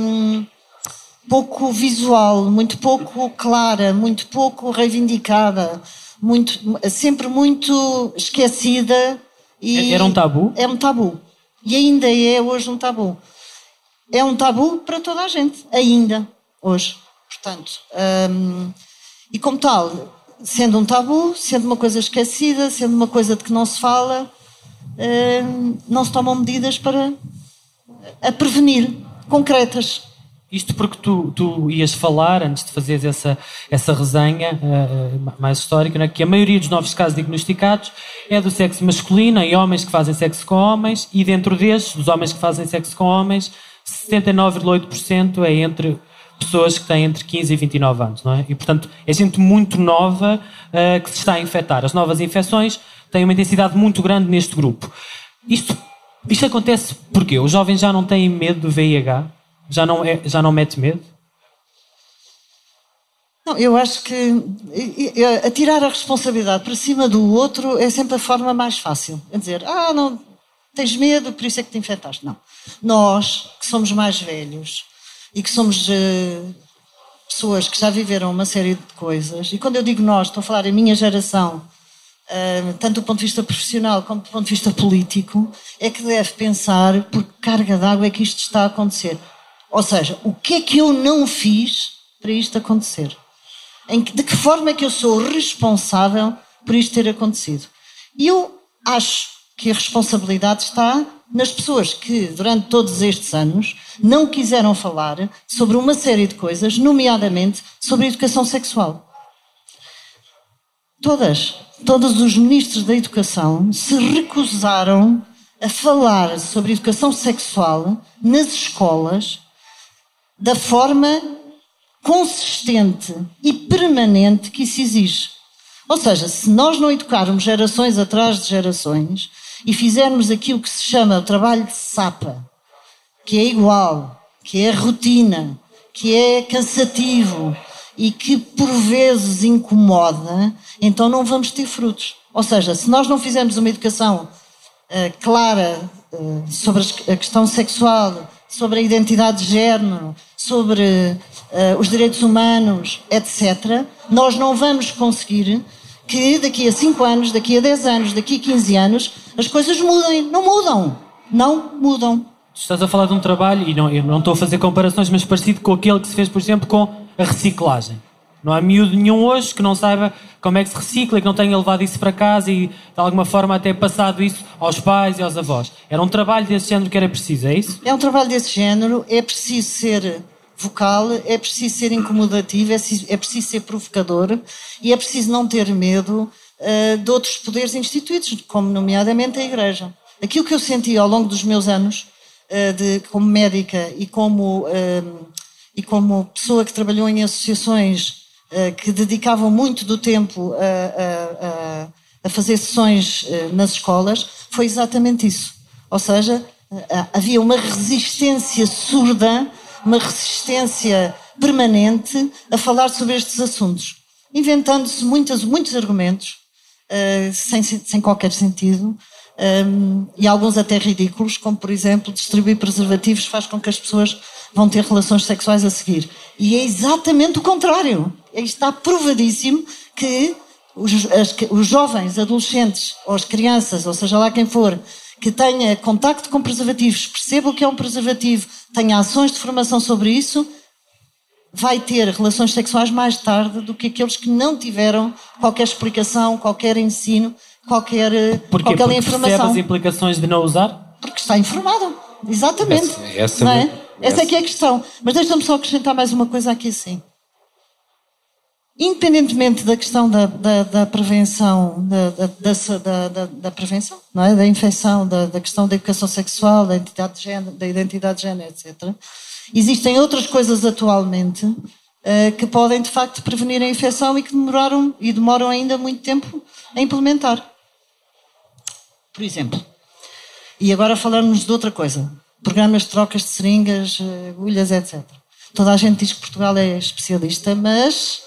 pouco visual, muito pouco clara, muito pouco reivindicada, sempre muito esquecida.
Era um tabu?
É um tabu. E ainda é hoje um tabu. É um tabu para toda a gente, ainda, hoje. Portanto, e como tal, sendo um tabu, sendo uma coisa esquecida, sendo uma coisa de que não se fala, não se tomam medidas para a prevenir, concretas.
Isto porque tu ias falar, antes de fazeres essa resenha mais histórica, né, que a maioria dos novos casos diagnosticados é do sexo masculino, em homens que fazem sexo com homens, e dentro destes, dos homens que fazem sexo com homens, 79,8% é entre pessoas que têm entre 15 e 29 anos, não é? E, portanto, é gente muito nova que se está a infectar. As novas infecções têm uma intensidade muito grande neste grupo. Isto acontece porque os jovens já não têm medo do VIH? Já não mete medo?
Não, eu acho que atirar a responsabilidade para cima do outro é sempre a forma mais fácil. É dizer, não, tens medo, por isso é que te infectaste. Não. Nós, que somos mais velhos, e que somos pessoas que já viveram uma série de coisas, e quando eu digo nós, estou a falar em minha geração, tanto do ponto de vista profissional como do ponto de vista político, é que deve pensar por que carga d'água é que isto está a acontecer. Ou seja, o que é que eu não fiz para isto acontecer? De que forma é que eu sou responsável por isto ter acontecido? E eu acho que a responsabilidade está nas pessoas que, durante todos estes anos, não quiseram falar sobre uma série de coisas, nomeadamente sobre a educação sexual. Todos os ministros da educação se recusaram a falar sobre educação sexual nas escolas da forma consistente e permanente que isso exige. Ou seja, se nós não educarmos gerações atrás de gerações e fizermos aquilo que se chama o trabalho de sapa, que é igual, que é rotina, que é cansativo e que por vezes incomoda, então não vamos ter frutos. Ou seja, se nós não fizermos uma educação clara sobre a questão sexual, sobre a identidade de género, sobre os direitos humanos, etc., nós não vamos conseguir que daqui a 5 anos, daqui a 10 anos, daqui a 15 anos, as coisas mudem. Não mudam.
Estás a falar de um trabalho, e eu não estou a fazer comparações, mas parecido com aquele que se fez, por exemplo, com a reciclagem. Não há miúdo nenhum hoje que não saiba como é que se recicla e que não tenha levado isso para casa e, de alguma forma, até passado isso aos pais e aos avós. Era um trabalho desse género que era preciso, é isso?
É um trabalho desse género, é preciso ser vocal, é preciso ser incomodativo, é preciso ser provocador e é preciso não ter medo de outros poderes instituídos, como nomeadamente a Igreja. Aquilo que eu senti ao longo dos meus anos como médica e como pessoa que trabalhou em associações que dedicavam muito do tempo a fazer sessões nas escolas, foi exatamente isso. Ou seja, havia uma resistência surda, uma resistência permanente a falar sobre estes assuntos, inventando-se muitos argumentos sem qualquer sentido, e alguns até ridículos, como por exemplo distribuir preservativos faz com que as pessoas vão ter relações sexuais a seguir. E é exatamente o contrário. Está provadíssimo que os jovens, adolescentes, ou as crianças, ou seja lá quem for, que tenha contacto com preservativos, perceba o que é um preservativo, tenha ações de formação sobre isso, vai ter relações sexuais mais tarde do que aqueles que não tiveram qualquer explicação, qualquer ensino, qualquer informação.
Percebe as implicações de não usar?
Porque está informado. Exatamente. Essa é que é a questão. Mas deixa-me só acrescentar mais uma coisa aqui assim. Independentemente da questão da prevenção, da prevenção, não é? Da infecção, da questão da educação sexual, da identidade de género, etc., existem outras coisas atualmente que podem, de facto, prevenir a infecção e que demoram ainda muito tempo a implementar. Por exemplo, e agora falarmos de outra coisa, programas de trocas de seringas, agulhas, etc. Toda a gente diz que Portugal é especialista, mas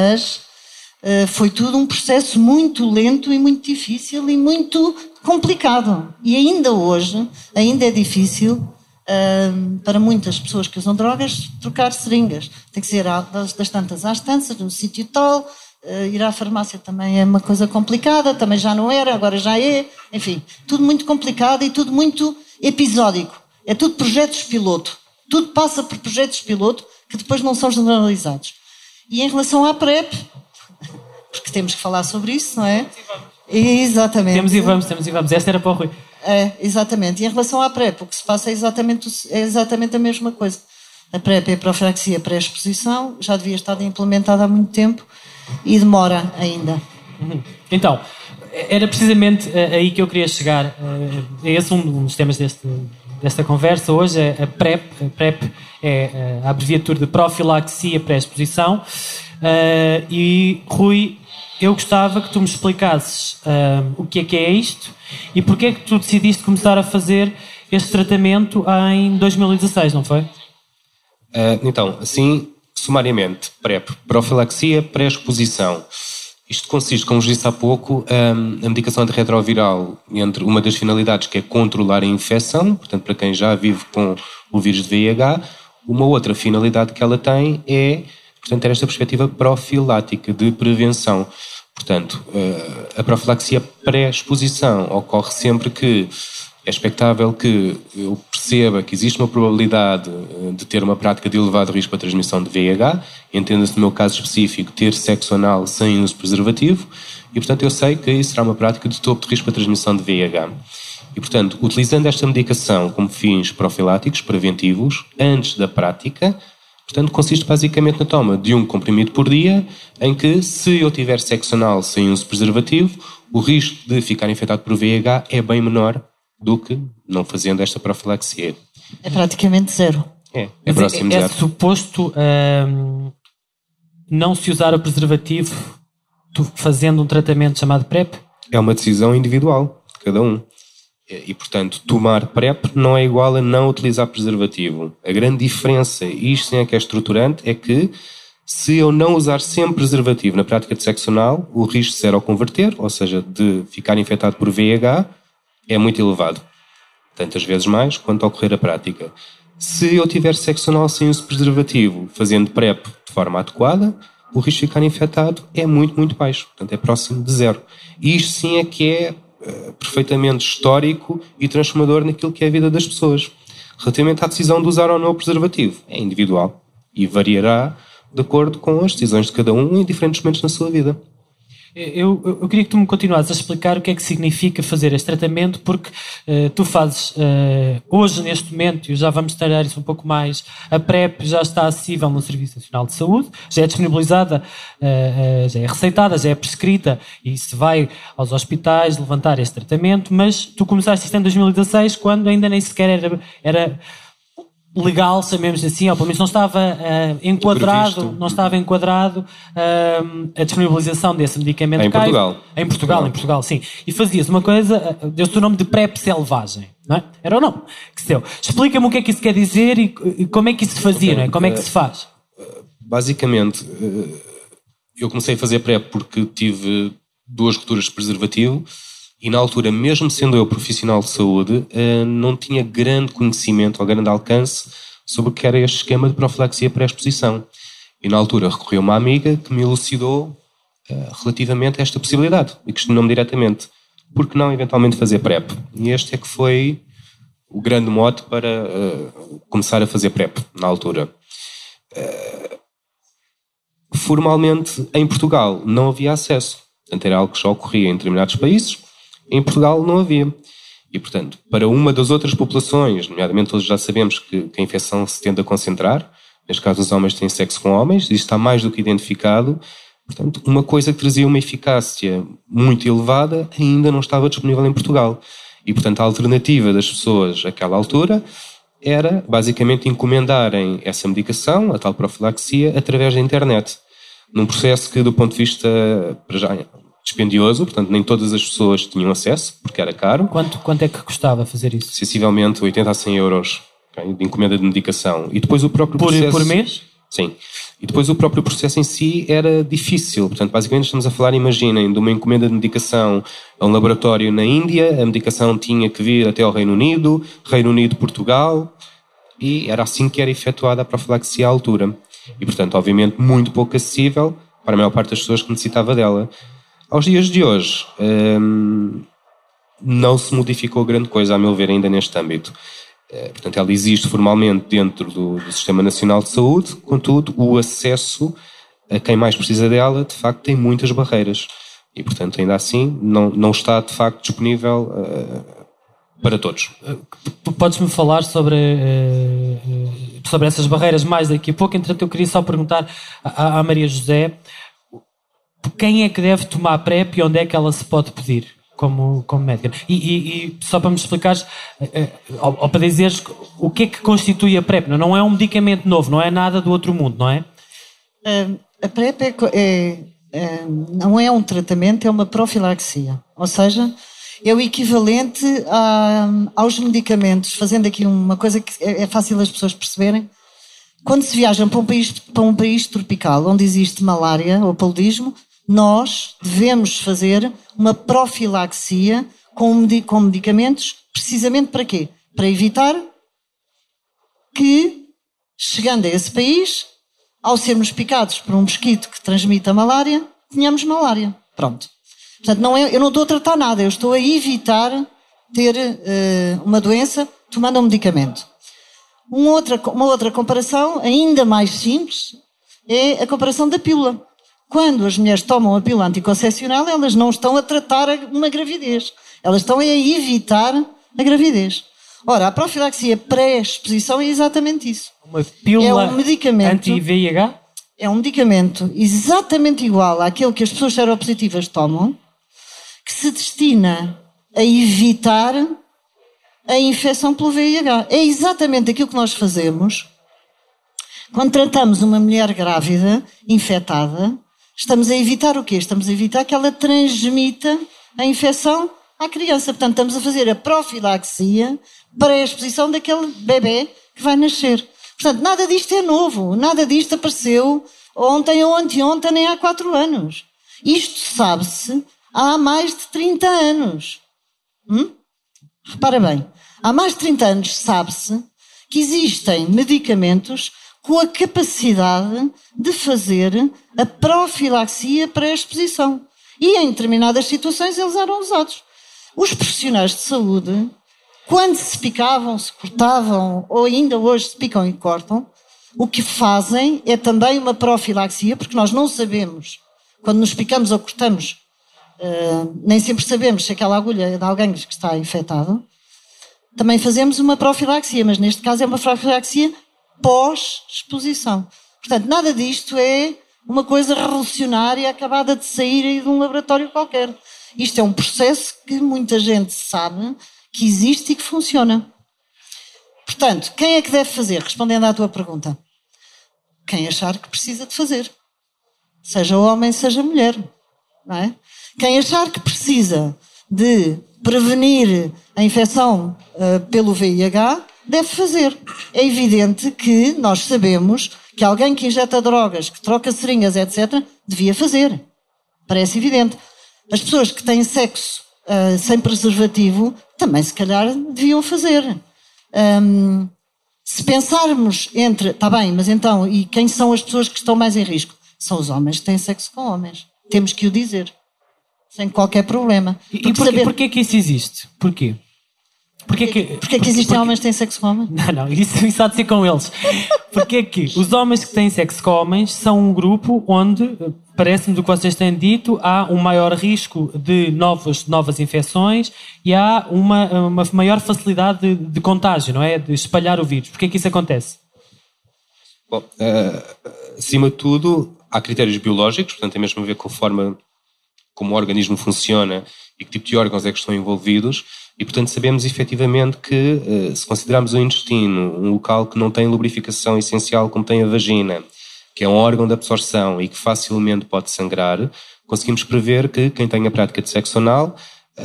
foi tudo um processo muito lento e muito difícil e muito complicado. E ainda hoje, é difícil para muitas pessoas que usam drogas trocar seringas. Tem que ser das tantas às tantas, no sítio tal. Ir à farmácia também é uma coisa complicada, também já não era, agora já é. Enfim, tudo muito complicado e tudo muito episódico. É tudo projetos piloto. Tudo passa por projetos piloto que depois não são generalizados. E em relação à PrEP, porque temos que falar sobre isso, não é? Exatamente.
Temos e vamos. Esta era para o Rui.
Exatamente. E em relação à PrEP, o que se passa é exatamente a mesma coisa. A PrEP é a profilaxia pré-exposição, já devia estar implementada há muito tempo e demora ainda.
Então, era precisamente aí que eu queria chegar. Esse é um dos temas desta conversa hoje, é a PrEP. A PrEP é a abreviatura de profilaxia pré-exposição. E, Rui, eu gostava que tu me explicasses o que é isto e porque é que tu decidiste começar a fazer este tratamento em 2016, não foi?
Então, assim, sumariamente, PrEP, profilaxia pré-exposição. Isto consiste, como vos disse há pouco, a medicação antirretroviral entre uma das finalidades que é controlar a infecção, portanto, para quem já vive com o vírus de VIH, uma outra finalidade que ela tem é, portanto, ter esta perspectiva profilática de prevenção. Portanto, a profilaxia pré-exposição ocorre sempre que é expectável que eu perceba que existe uma probabilidade de ter uma prática de elevado risco para a transmissão de VIH, entenda-se no meu caso específico ter sexo anal sem uso de preservativo, e portanto eu sei que isso será uma prática de topo de risco para a transmissão de VIH. E portanto, utilizando esta medicação como fins profiláticos, preventivos, antes da prática, portanto consiste basicamente na toma de um comprimido por dia, em que se eu tiver sexo anal sem uso de preservativo, o risco de ficar infectado por VIH é bem menor do que não fazendo esta profilaxia.
É praticamente zero.
É próximo de zero.
É suposto não se usar o preservativo fazendo um tratamento chamado PrEP?
É uma decisão individual de cada um. E, portanto, tomar PrEP não é igual a não utilizar preservativo. A grande diferença, e isto sim é que é estruturante, é que se eu não usar sempre preservativo na prática de sexo anal, o risco de ser ao converter, ou seja, de ficar infectado por VIH, é muito elevado. Tantas vezes mais quanto ao ocorrer a prática. Se eu tiver sexo anal sem uso de preservativo, fazendo PrEP de forma adequada, o risco de ficar infectado é muito, muito baixo. Portanto, é próximo de zero. E isto sim é que é perfeitamente histórico e transformador naquilo que é a vida das pessoas. Relativamente à decisão de usar ou não o preservativo, é individual e variará de acordo com as decisões de cada um em diferentes momentos na sua vida.
Eu queria que tu me continuasses a explicar o que é que significa fazer este tratamento, porque tu fazes hoje, neste momento, e já vamos detalhar isso um pouco mais, a PrEP já está acessível no Serviço Nacional de Saúde, já é disponibilizada, já é receitada, já é prescrita, e se vai aos hospitais levantar este tratamento, mas tu começaste isto em 2016, quando ainda nem sequer era legal, sabemos assim, ou pelo menos não estava enquadrado a disponibilização desse medicamento.
Em Portugal.
Em Portugal, sim. E fazia-se uma coisa, deu-se o nome de PrEP selvagem, não é? Era o nome que se deu. Explica-me o que é que isso quer dizer e como é que isso se fazia, não é? Como é que se faz?
Basicamente, eu comecei a fazer PrEP porque tive 2 rupturas de preservativo E na altura, mesmo sendo eu profissional de saúde, não tinha grande conhecimento ou grande alcance sobre o que era este esquema de profilaxia pré-exposição. E na altura recorri a uma amiga que me elucidou relativamente a esta possibilidade e questionou-me diretamente: por que não eventualmente fazer PrEP? E este é que foi o grande mote para começar a fazer PrEP na altura. Formalmente, em Portugal, não havia acesso. Portanto, era algo que já ocorria em determinados países. Em Portugal não havia. E, portanto, para uma das outras populações, nomeadamente todos já sabemos que a infecção se tende a concentrar, neste caso os homens têm sexo com homens, isto está mais do que identificado. Portanto, uma coisa que trazia uma eficácia muito elevada ainda não estava disponível em Portugal. E, portanto, a alternativa das pessoas àquela altura era, basicamente, encomendarem essa medicação, a tal profilaxia, através da internet. Num processo que, do ponto de vista, para já, dispendioso, portanto, nem todas as pessoas tinham acesso, porque era caro.
Quanto é que custava fazer isso?
Sensivelmente 80 a 100 euros, okay, de encomenda de medicação. E depois o próprio processo...
Por mês?
Sim. E depois o próprio processo em si era difícil. Portanto, basicamente estamos a falar, imaginem, de uma encomenda de medicação a um laboratório na Índia, a medicação tinha que vir até ao Reino Unido, Portugal, e era assim que era efetuada a profilaxia à altura. E, portanto, obviamente, muito pouco acessível para a maior parte das pessoas que necessitava dela. Aos dias de hoje, não se modificou grande coisa, a meu ver, ainda neste âmbito. Portanto, ela existe formalmente dentro do Sistema Nacional de Saúde, contudo, o acesso a quem mais precisa dela, de facto, tem muitas barreiras. E, portanto, ainda assim, não está, de facto, disponível para todos.
Podes-me falar sobre essas barreiras mais daqui a pouco. Entretanto, eu queria só perguntar à Maria José quem é que deve tomar PrEP e onde é que ela se pode pedir como médica. E só para me explicares, ou para dizeres o que é que constitui a PrEP. Não é um medicamento novo, não é nada do outro mundo, não é?
A PrEP não é um tratamento, é uma profilaxia. Ou seja, é o equivalente aos medicamentos, fazendo aqui uma coisa que é fácil as pessoas perceberem. Quando se viaja para um país tropical onde existe malária ou paludismo, nós devemos fazer uma profilaxia com medicamentos, precisamente para quê? Para evitar que, chegando a esse país, ao sermos picados por um mosquito que transmite a malária, tenhamos malária. Pronto. Portanto, eu não estou a tratar nada, eu estou a evitar ter uma doença tomando um medicamento. Uma outra comparação, ainda mais simples, é a comparação da pílula. Quando as mulheres tomam a pílula anticoncepcional, elas não estão a tratar uma gravidez, elas estão a evitar a gravidez. Ora, a profilaxia pré-exposição é exatamente isso.
Uma pílula anti-VIH?
É um medicamento exatamente igual àquele que as pessoas seropositivas tomam, que se destina a evitar a infecção pelo VIH. É exatamente aquilo que nós fazemos quando tratamos uma mulher grávida, infectada. Estamos a evitar o quê? Estamos a evitar que ela transmita a infecção à criança. Portanto, estamos a fazer a profilaxia para a exposição daquele bebê que vai nascer. Portanto, nada disto é novo. Nada disto apareceu ontem ou anteontem, nem há 4 anos. Isto sabe-se há mais de 30 anos. Repara bem, há mais de 30 anos sabe-se que existem medicamentos com a capacidade de fazer a profilaxia para a exposição. E em determinadas situações eles eram usados. Os profissionais de saúde, quando se picavam, se cortavam, ou ainda hoje se picam e cortam, o que fazem é também uma profilaxia, porque nós não sabemos, quando nos picamos ou cortamos, nem sempre sabemos se aquela agulha é de alguém que está infectado. Também fazemos uma profilaxia, mas neste caso é uma profilaxia pós-exposição. Portanto, nada disto é uma coisa revolucionária acabada de sair aí de um laboratório qualquer. Isto é um processo que muita gente sabe que existe e que funciona. Portanto, quem é que deve fazer? Respondendo à tua pergunta. Quem achar que precisa de fazer. Seja homem, seja mulher. Não é? Quem achar que precisa de prevenir a infecção pelo VIH, deve fazer. É evidente que nós sabemos que alguém que injeta drogas, que troca seringas, etc., devia fazer. Parece evidente. As pessoas que têm sexo sem preservativo, também se calhar deviam fazer. Se pensarmos entre... Está bem, mas então, e quem são as pessoas que estão mais em risco? São os homens que têm sexo com homens. Temos que o dizer. Sem qualquer problema.
E porquê que isso existe? Porquê? Porquê que existem homens que têm sexo com homens? Não, isso há de ser com eles. Porquê que os homens que têm sexo com homens são um grupo onde, parece-me do que vocês têm dito, há um maior risco de novas infecções e há uma maior facilidade de contágio, não é? De espalhar o vírus. Porquê que isso acontece?
Bom, acima de tudo, há critérios biológicos, portanto tem mesmo a ver com a forma como o organismo funciona e que tipo de órgãos é que estão envolvidos. E, portanto, sabemos efetivamente que, se considerarmos o intestino um local que não tem lubrificação essencial como tem a vagina, que é um órgão de absorção e que facilmente pode sangrar, conseguimos prever que quem tem a prática de sexo anal,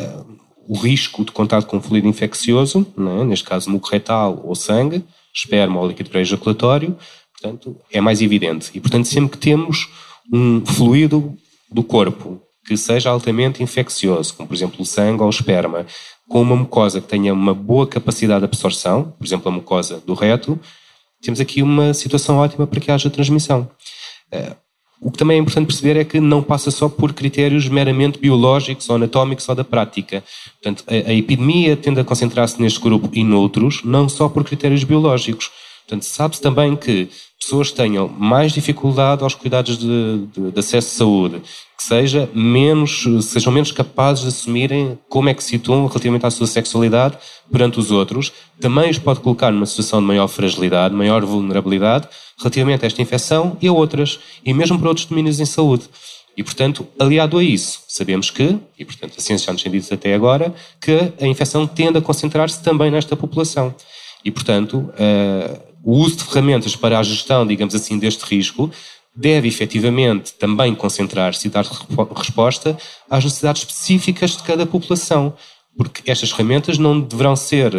o risco de contato com fluido infeccioso, não é? Neste caso muco retal ou sangue, esperma ou líquido pré-ejaculatório, portanto, é mais evidente. E, portanto, sempre que temos um fluido do corpo que seja altamente infeccioso, como, por exemplo, o sangue ou o esperma, com uma mucosa que tenha uma boa capacidade de absorção, por exemplo, a mucosa do reto, temos aqui uma situação ótima para que haja transmissão. O que também é importante perceber é que não passa só por critérios meramente biológicos ou anatómicos ou da prática. Portanto, a epidemia tende a concentrar-se neste grupo e noutros, não só por critérios biológicos. Portanto, sabe-se também que pessoas que tenham mais dificuldade aos cuidados de acesso à saúde, que sejam menos capazes de assumirem como é que se situam relativamente à sua sexualidade perante os outros, também os pode colocar numa situação de maior fragilidade, maior vulnerabilidade relativamente a esta infecção e a outras, e mesmo para outros domínios em saúde. E, portanto, aliado a isso, sabemos que, e portanto a ciência já nos tem dito até agora, que a infecção tende a concentrar-se também nesta população. E, portanto, o uso de ferramentas para a gestão, digamos assim, deste risco deve efetivamente também concentrar-se e dar resposta às necessidades específicas de cada população, porque estas ferramentas não deverão ser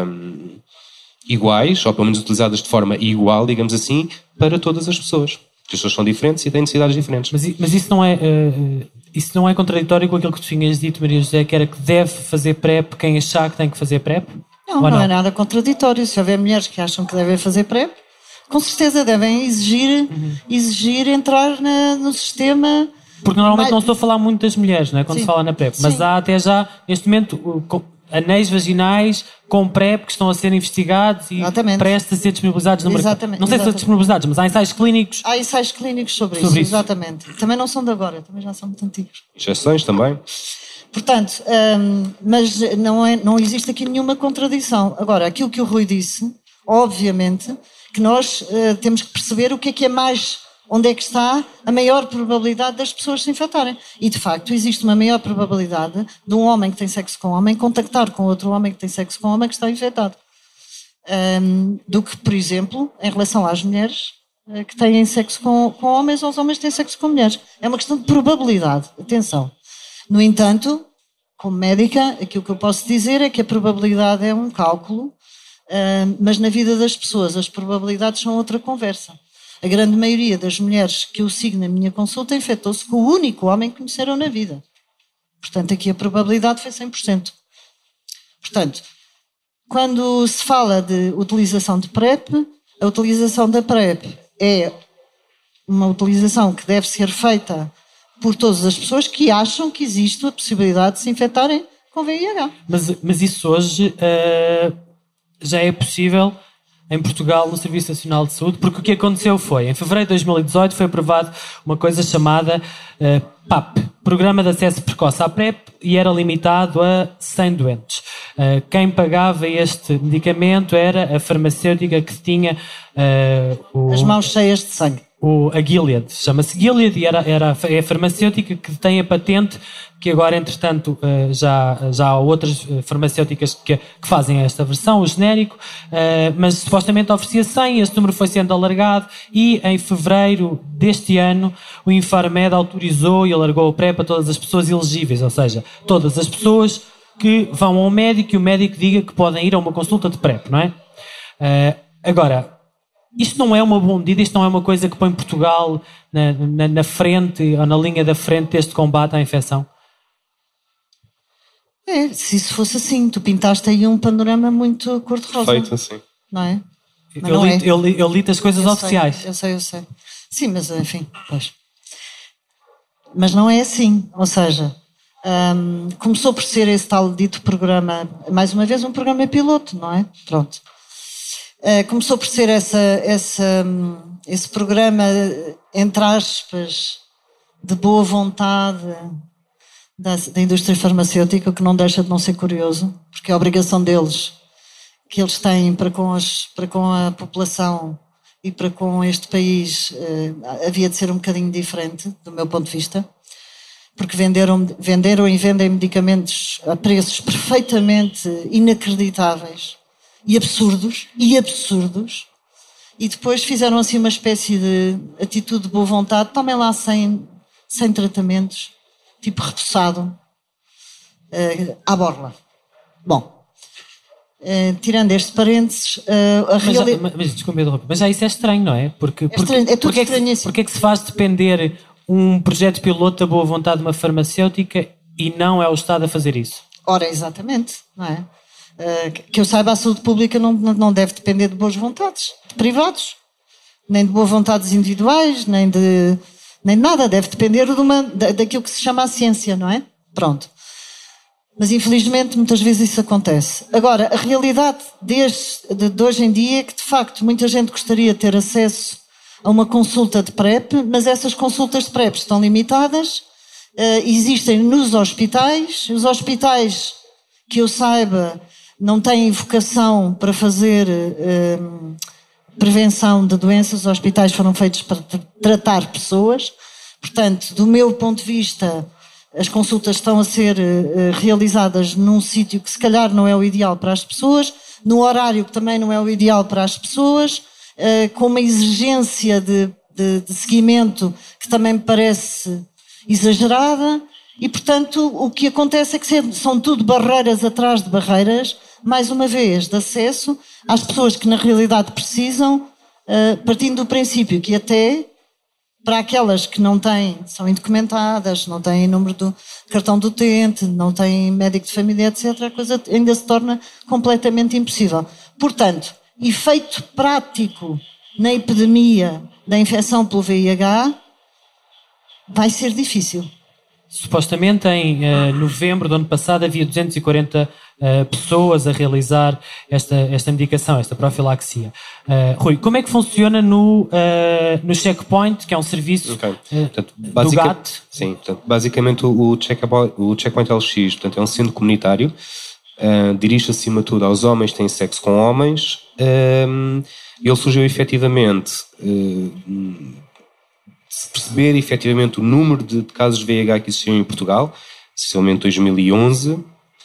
iguais, ou pelo menos utilizadas de forma igual, digamos assim, para todas as pessoas. Porque as pessoas são diferentes e têm necessidades diferentes.
Mas isso não é contraditório com aquilo que tu tinhas dito, Maria José, que era que deve fazer PrEP quem achar que tem que fazer PrEP?
Não é nada contraditório. Se houver mulheres que acham que devem fazer PrEP, com certeza devem exigir entrar no sistema.
Porque normalmente não estou a falar muito das mulheres, não é? Quando se fala na PrEP. Mas há até já, neste momento, anéis vaginais com PrEP que estão a ser investigados e prestes a ser disponibilizados no mercado. Não sei se são disponibilizados, mas há ensaios clínicos.
Há ensaios clínicos sobre isso, exatamente. Também não são de agora, também já são muito antigos.
Injeções também.
Portanto, mas não existe aqui nenhuma contradição. Agora, aquilo que o Rui disse, obviamente, que nós temos que perceber o que é mais, onde é que está a maior probabilidade das pessoas se infectarem. E, de facto, existe uma maior probabilidade de um homem que tem sexo com homem contactar com outro homem que tem sexo com homem que está infectado. Do que, por exemplo, em relação às mulheres que têm sexo com homens ou aos homens que têm sexo com mulheres. É uma questão de probabilidade. Atenção. No entanto, como médica, aquilo que eu posso dizer é que a probabilidade é um cálculo, mas na vida das pessoas as probabilidades são outra conversa. A grande maioria das mulheres que eu sigo na minha consulta infectou-se com o único homem que conheceram na vida. Portanto, aqui a probabilidade foi 100%. Portanto, quando se fala de utilização de PrEP, a utilização da PrEP é uma utilização que deve ser feita por todas as pessoas que acham que existe a possibilidade de se infectarem com VIH.
Mas isso hoje já é possível em Portugal no Serviço Nacional de Saúde, porque o que aconteceu foi, em fevereiro de 2018 foi aprovado uma coisa chamada PAP, Programa de Acesso Precoce à PrEP, e era limitado a 100 doentes. Quem pagava este medicamento era a farmacêutica que tinha
as mãos cheias de sangue.
A Gilead, chama-se Gilead, e é a farmacêutica que tem a patente, que agora, entretanto, já há outras farmacêuticas que fazem esta versão, o genérico, mas supostamente oferecia 100, esse número foi sendo alargado, e em fevereiro deste ano o Infarmed autorizou e alargou o PrEP a todas as pessoas elegíveis, ou seja, todas as pessoas que vão ao médico e o médico diga que podem ir a uma consulta de PrEP, não é? Agora, isto não é uma boa medida, isto não é uma coisa que põe Portugal na frente, ou na linha da frente deste combate à infecção?
Se isso fosse assim, tu pintaste aí um panorama muito cor-de-rosa.
Feito assim.
Não é? Mas
Eu
não é.
li as coisas oficiais.
Eu sei. Sim, mas enfim, pois. Mas não é assim. Ou seja, começou por ser esse tal dito programa, mais uma vez um programa piloto, não é? Pronto. Começou por ser esse programa, entre aspas, de boa vontade da indústria farmacêutica, que não deixa de não ser curioso, porque é a obrigação deles, que eles têm para com a população e para com este país, havia de ser um bocadinho diferente, do meu ponto de vista, porque venderam e vendem medicamentos a preços perfeitamente inacreditáveis e absurdos, e depois fizeram assim uma espécie de atitude de boa vontade, tomem lá 100 tratamentos, tipo repousado, à borla. Bom, tirando este parênteses, a realidade...
Mas desculpa, mas já isso é estranho, não é? Porque
é tudo estranhíssimo.
Porque é que se faz depender um projeto piloto da boa vontade de uma farmacêutica e não é o Estado a fazer isso?
Ora, exatamente, não é? Que eu saiba, a saúde pública não deve depender de boas vontades de privados, nem de boas vontades individuais, nem de nada, deve depender daquilo que se chama a ciência, não é? Pronto. Mas infelizmente muitas vezes isso acontece. Agora, a realidade de hoje em dia é que de facto muita gente gostaria de ter acesso a uma consulta de PrEP, mas essas consultas de PrEP estão limitadas, existem nos hospitais, os hospitais, que eu saiba, não têm vocação para fazer prevenção de doenças, os hospitais foram feitos para tratar pessoas, portanto, do meu ponto de vista, as consultas estão a ser realizadas num sítio que se calhar não é o ideal para as pessoas, num horário que também não é o ideal para as pessoas, com uma exigência de seguimento que também me parece exagerada, e portanto o que acontece é que são tudo barreiras atrás de barreiras, mais uma vez, de acesso às pessoas que na realidade precisam, partindo do princípio que até para aquelas que não têm, são indocumentadas, não têm número do cartão do utente, não têm médico de família, etc., a coisa ainda se torna completamente impossível. Portanto, efeito prático na epidemia da infecção pelo VIH vai ser difícil.
Supostamente em novembro do ano passado havia 240 pessoas a realizar esta medicação, esta profilaxia. Rui, como é que funciona no Checkpoint, que é um serviço do GAT?
Sim, portanto, basicamente o Checkpoint LX, portanto, é um centro comunitário, dirige acima de tudo aos homens que têm sexo com homens. Ele surgiu efetivamente... se perceber efetivamente o número de casos de VIH que existiam em Portugal, especialmente em 2011,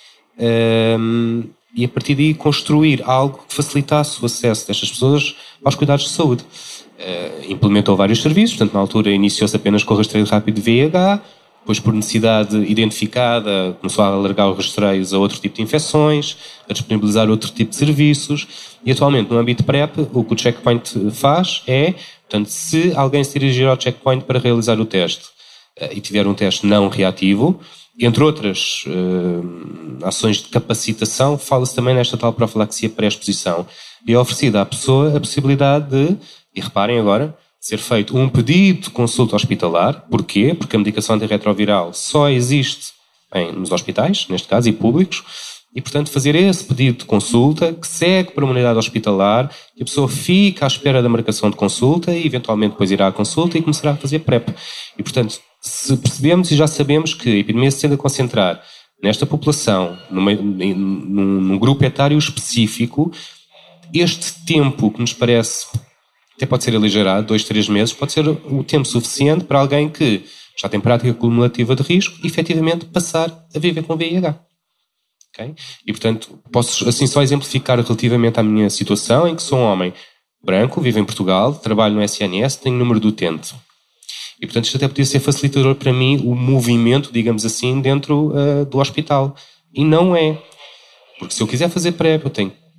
e a partir daí construir algo que facilitasse o acesso destas pessoas aos cuidados de saúde. Implementou vários serviços, portanto na altura iniciou-se apenas com o rastreio rápido de VIH, depois por necessidade identificada começou a alargar os rastreios a outro tipo de infecções, a disponibilizar outro tipo de serviços, e atualmente no âmbito PrEP o que o Checkpoint faz é, portanto, se alguém se dirigir ao Checkpoint para realizar o teste e tiver um teste não reativo, entre outras ações de capacitação, fala-se também nesta tal profilaxia pré-exposição, e é oferecida à pessoa a possibilidade de, e reparem agora, ser feito um pedido de consulta hospitalar. Porquê? Porque a medicação antirretroviral só existe nos hospitais, neste caso, e públicos, e, portanto, fazer esse pedido de consulta que segue para uma unidade hospitalar, que a pessoa fica à espera da marcação de consulta e, eventualmente, depois irá à consulta e começará a fazer PrEP. E, portanto, se percebemos e já sabemos que a epidemia se tende a concentrar nesta população, num grupo etário específico, este tempo que nos parece... até pode ser aligerado, 2-3 meses, pode ser o tempo suficiente para alguém que já tem prática cumulativa de risco e, efetivamente, passar a viver com VIH. Okay? E, portanto, posso assim só exemplificar relativamente à minha situação, em que sou um homem branco, vivo em Portugal, trabalho no SNS, tenho número de utente. E, portanto, isto até podia ser facilitador para mim, o movimento, digamos assim, dentro do hospital. E não é. Porque se eu quiser fazer PrEP, eu tenho que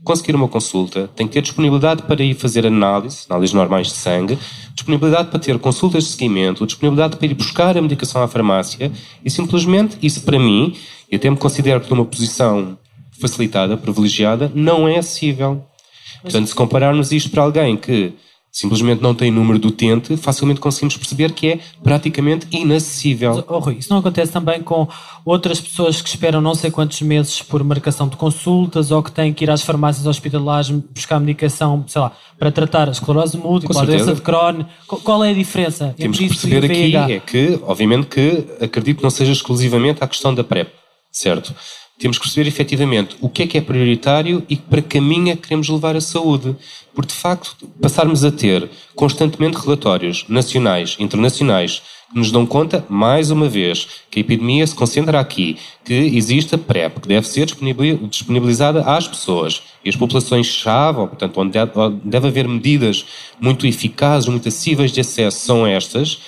conseguir uma consulta, tem que ter disponibilidade para ir fazer análises normais de sangue, disponibilidade para ter consultas de seguimento, disponibilidade para ir buscar a medicação à farmácia e simplesmente, isso para mim, e até me considero que numa posição facilitada, privilegiada, não é acessível. Portanto, se compararmos isto para alguém que simplesmente não tem número do utente, facilmente conseguimos perceber que é praticamente inacessível.
Mas, Rui, isso não acontece também com outras pessoas que esperam não sei quantos meses por marcação de consultas ou que têm que ir às farmácias hospitalares buscar medicação, sei lá, para tratar a esclerose múltipla, a doença de Crohn? Qual é a diferença?
Temos que perceber aqui é que, obviamente que, acredito que não seja exclusivamente a questão da PrEP, certo? Temos que perceber efetivamente o que é prioritário e para que caminho é que queremos levar a saúde. Porque, de facto, passarmos a ter constantemente relatórios nacionais, internacionais, que nos dão conta, mais uma vez, que a epidemia se concentra aqui, que existe a PrEP, que deve ser disponibilizada às pessoas. E as populações-chave, portanto, onde deve haver medidas muito eficazes, muito acessíveis de acesso, são estas.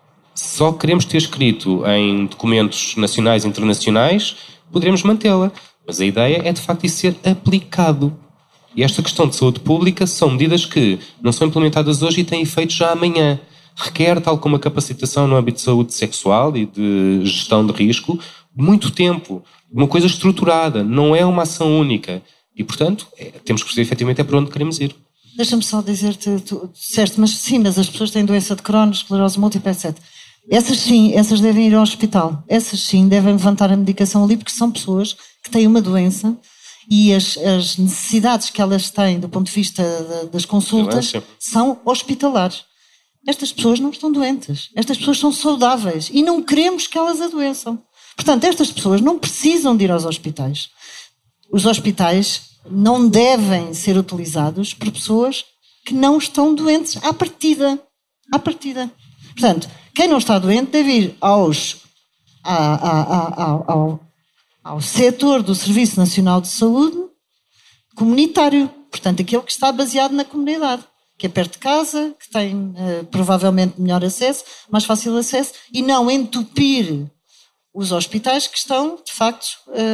Só queremos ter escrito em documentos nacionais e internacionais, poderemos mantê-la. Mas a ideia é, de facto, isso ser aplicado. E esta questão de saúde pública são medidas que não são implementadas hoje e têm efeito já amanhã. Requer, tal como a capacitação no âmbito de saúde sexual e de gestão de risco, muito tempo. Uma coisa estruturada. Não é uma ação única. E, portanto, temos que perceber, efetivamente, é para onde queremos ir.
Deixa-me só dizer-te, tu disseste, mas as pessoas têm doença de Crohn, esclerose múltipla, etc. Essas sim, essas devem ir ao hospital. Essas sim devem levantar a medicação ali porque são pessoas que têm uma doença e as necessidades que elas têm do ponto de vista das consultas são hospitalares. Estas pessoas não estão doentes. Estas pessoas são saudáveis e não queremos que elas adoeçam. Portanto, estas pessoas não precisam de ir aos hospitais. Os hospitais não devem ser utilizados por pessoas que não estão doentes à partida. À partida. Portanto, quem não está doente deve ir ao setor do Serviço Nacional de Saúde comunitário. Portanto, aquele que está baseado na comunidade, que é perto de casa, que tem provavelmente melhor acesso, mais fácil acesso, e não entupir os hospitais que estão, de facto,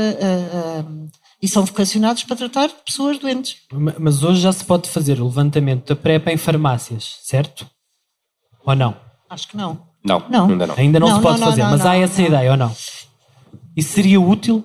e são vocacionados para tratar pessoas doentes.
Mas hoje já se pode fazer o levantamento da PrEP em farmácias, certo? Ou não?
Acho que não.
Não, ainda não.
Ainda não se pode fazer, mas há essa ideia, ou não? Isso seria útil?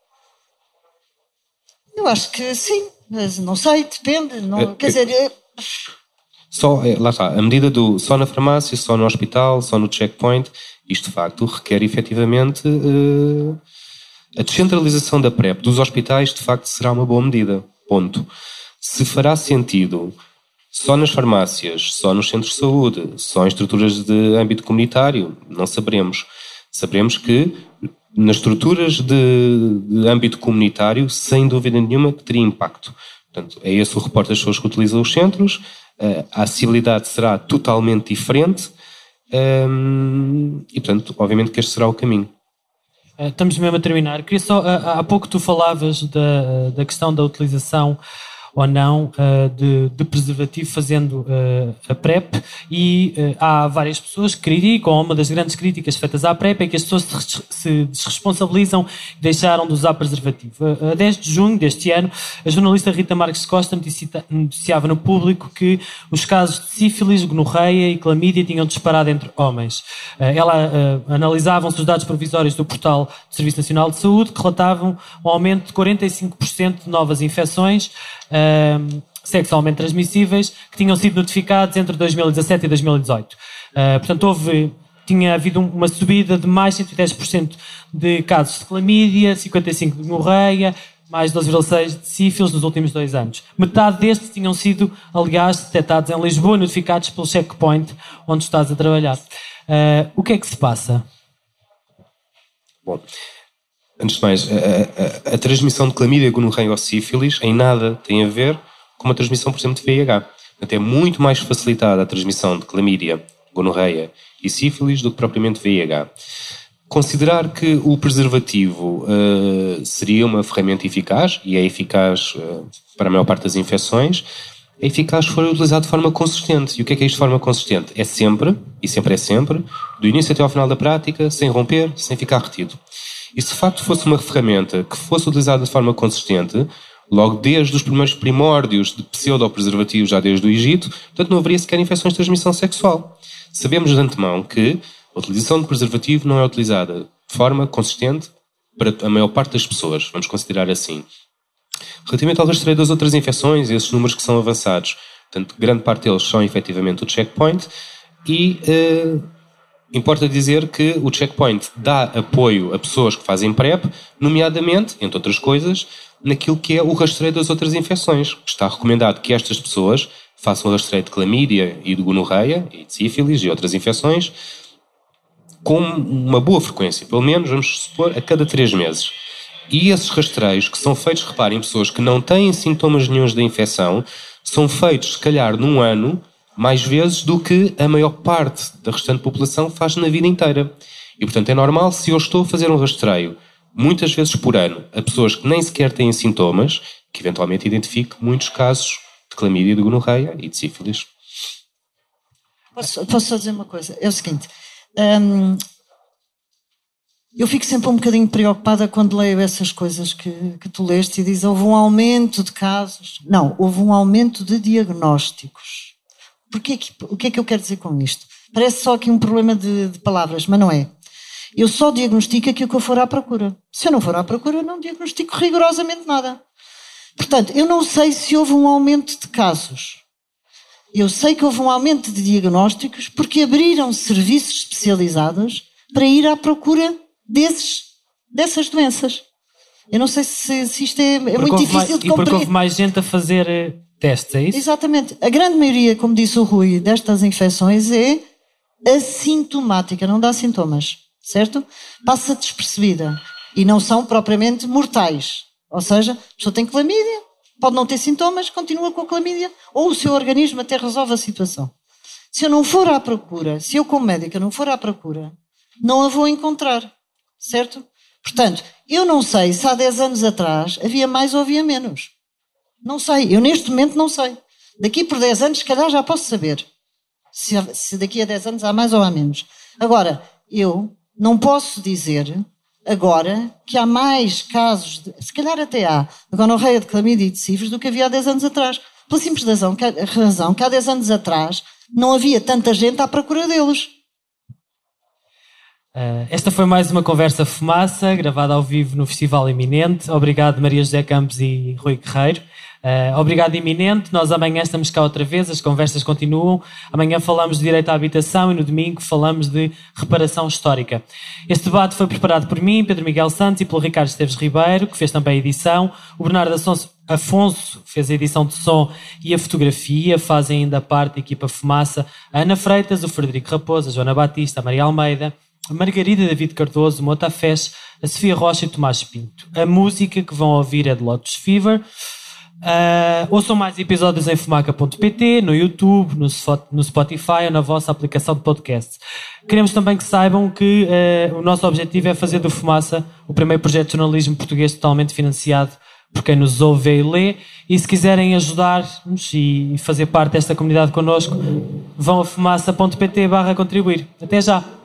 Eu acho que sim, mas não sei, depende. Não, quer dizer...
Lá está, a medida do só na farmácia, só no hospital, só no checkpoint, isto de facto requer efetivamente a descentralização da PrEP dos hospitais, de facto será uma boa medida, ponto. Se fará sentido só nas farmácias, só nos centros de saúde, só em estruturas de âmbito comunitário, não saberemos. Saberemos que nas estruturas de âmbito comunitário, sem dúvida nenhuma, que teria impacto. Portanto, é esse o reporte das pessoas que utilizam os centros, a acessibilidade será totalmente diferente e, portanto, obviamente que este será o caminho.
Estamos mesmo a terminar. Queria só, há pouco tu falavas da questão da utilização ou não de preservativo fazendo a PrEP e há várias pessoas que criticam, uma das grandes críticas feitas à PrEP é que as pessoas se desresponsabilizam e deixaram de usar preservativo. A 10 de junho deste ano, a jornalista Rita Marques Costa noticiava no Público que os casos de sífilis, gonorreia e clamídia tinham disparado entre homens. Ela analisavam-se os dados provisórios do portal do Serviço Nacional de Saúde que relatavam um aumento de 45% de novas infecções sexualmente transmissíveis que tinham sido notificados entre 2017 e 2018. Portanto, tinha havido uma subida de mais 110% de casos de clamídia, 55% de gonorreia, mais 12,6% de sífilis nos últimos 2 anos. Metade destes tinham sido, aliás, detectados em Lisboa, notificados pelo checkpoint onde estás a trabalhar. O que é que se passa?
Bom, antes de mais, a transmissão de clamídia, gonorreia ou sífilis em nada tem a ver com uma transmissão, por exemplo, de VIH. Portanto, é muito mais facilitada a transmissão de clamídia, gonorreia e sífilis do que propriamente VIH. Considerar que o preservativo seria uma ferramenta eficaz, e é eficaz para a maior parte das infecções, é eficaz se for utilizado de forma consistente. E o que é isto de forma consistente? É sempre, e sempre é sempre, do início até ao final da prática, sem romper, sem ficar retido. E se de facto fosse uma ferramenta que fosse utilizada de forma consistente, logo desde os primeiros primórdios de pseudopreservativos, já desde o Egito, portanto não haveria sequer infecções de transmissão sexual. Sabemos de antemão que a utilização de preservativo não é utilizada de forma consistente para a maior parte das pessoas, vamos considerar assim. Relativamente ao rastreio das outras infecções, esses números que são avançados, portanto, grande parte deles são efetivamente o checkpoint e importa dizer que o checkpoint dá apoio a pessoas que fazem PrEP, nomeadamente, entre outras coisas, naquilo que é o rastreio das outras infecções. Está recomendado que estas pessoas façam o rastreio de clamídia e de gonorreia, e de sífilis e outras infecções, com uma boa frequência, pelo menos, vamos supor, a cada 3 meses. E esses rastreios, que são feitos, reparem, em pessoas que não têm sintomas nenhuns da infecção, são feitos, se calhar, num ano, mais vezes do que a maior parte da restante população faz na vida inteira. E, portanto, é normal, se eu estou a fazer um rastreio, muitas vezes por ano, a pessoas que nem sequer têm sintomas, que eventualmente identifique muitos casos de clamídia, de gonorreia e de sífilis.
Posso só dizer uma coisa? É o seguinte... eu fico sempre um bocadinho preocupada quando leio essas coisas que tu leste e diz houve um aumento de casos. Não, houve um aumento de diagnósticos. O que é que eu quero dizer com isto? Parece só aqui um problema de palavras, mas não é. Eu só diagnostico aquilo que eu for à procura. Se eu não for à procura, eu não diagnostico rigorosamente nada. Portanto, eu não sei se houve um aumento de casos. Eu sei que houve um aumento de diagnósticos porque abriram serviços especializados para ir à procura dessas doenças. Eu não sei se isto é muito difícil de compreender.
E porque houve mais gente a fazer testes, é isso?
Exatamente. A grande maioria, como disse o Rui, destas infecções é assintomática, não dá sintomas, certo? Passa despercebida e não são propriamente mortais. Ou seja, a pessoa tem clamídia, pode não ter sintomas, continua com a clamídia, ou o seu organismo até resolve a situação. Se eu não for à procura, se eu como médica não for à procura, não a vou encontrar, certo? Portanto, eu não sei se há 10 anos atrás havia mais ou havia menos. Não sei, eu neste momento não sei. Daqui por 10 anos, se calhar já posso saber se daqui a 10 anos há mais ou há menos. Agora, eu não posso dizer agora que há mais casos, se calhar até há, de gonorreia, de clamídia e de sífilis do que havia há 10 anos atrás. Pela simples razão que há 10 anos atrás não havia tanta gente à procura deles.
Esta foi mais uma Conversa Fumaça, gravada ao vivo no Festival Iminente. Obrigado, Maria José Campos e Rui Guerreiro. Obrigado, Iminente. Nós amanhã estamos cá outra vez, as conversas continuam. Amanhã falamos de direito à habitação e no domingo falamos de reparação histórica. Este debate foi preparado por mim, Pedro Miguel Santos, e pelo Ricardo Esteves Ribeiro, que fez também a edição. O Bernardo Afonso fez a edição de som e a fotografia. Fazem ainda parte da equipa Fumaça a Ana Freitas, o Frederico Raposo, a Joana Batista, a Maria Almeida, a Margarida David Cardoso, o Mota Fez, a Sofia Rocha e o Tomás Pinto. A música que vão ouvir é de Lotus Fever. Ouçam mais episódios em fumaca.pt, no YouTube, no Spotify ou na vossa aplicação de podcast. Queremos também que saibam que o nosso objetivo é fazer do Fumaça o primeiro projeto de jornalismo português totalmente financiado por quem nos ouve e lê. E se quiserem ajudar-nos e fazer parte desta comunidade connosco, vão a fumaça.pt/contribuir. Até já!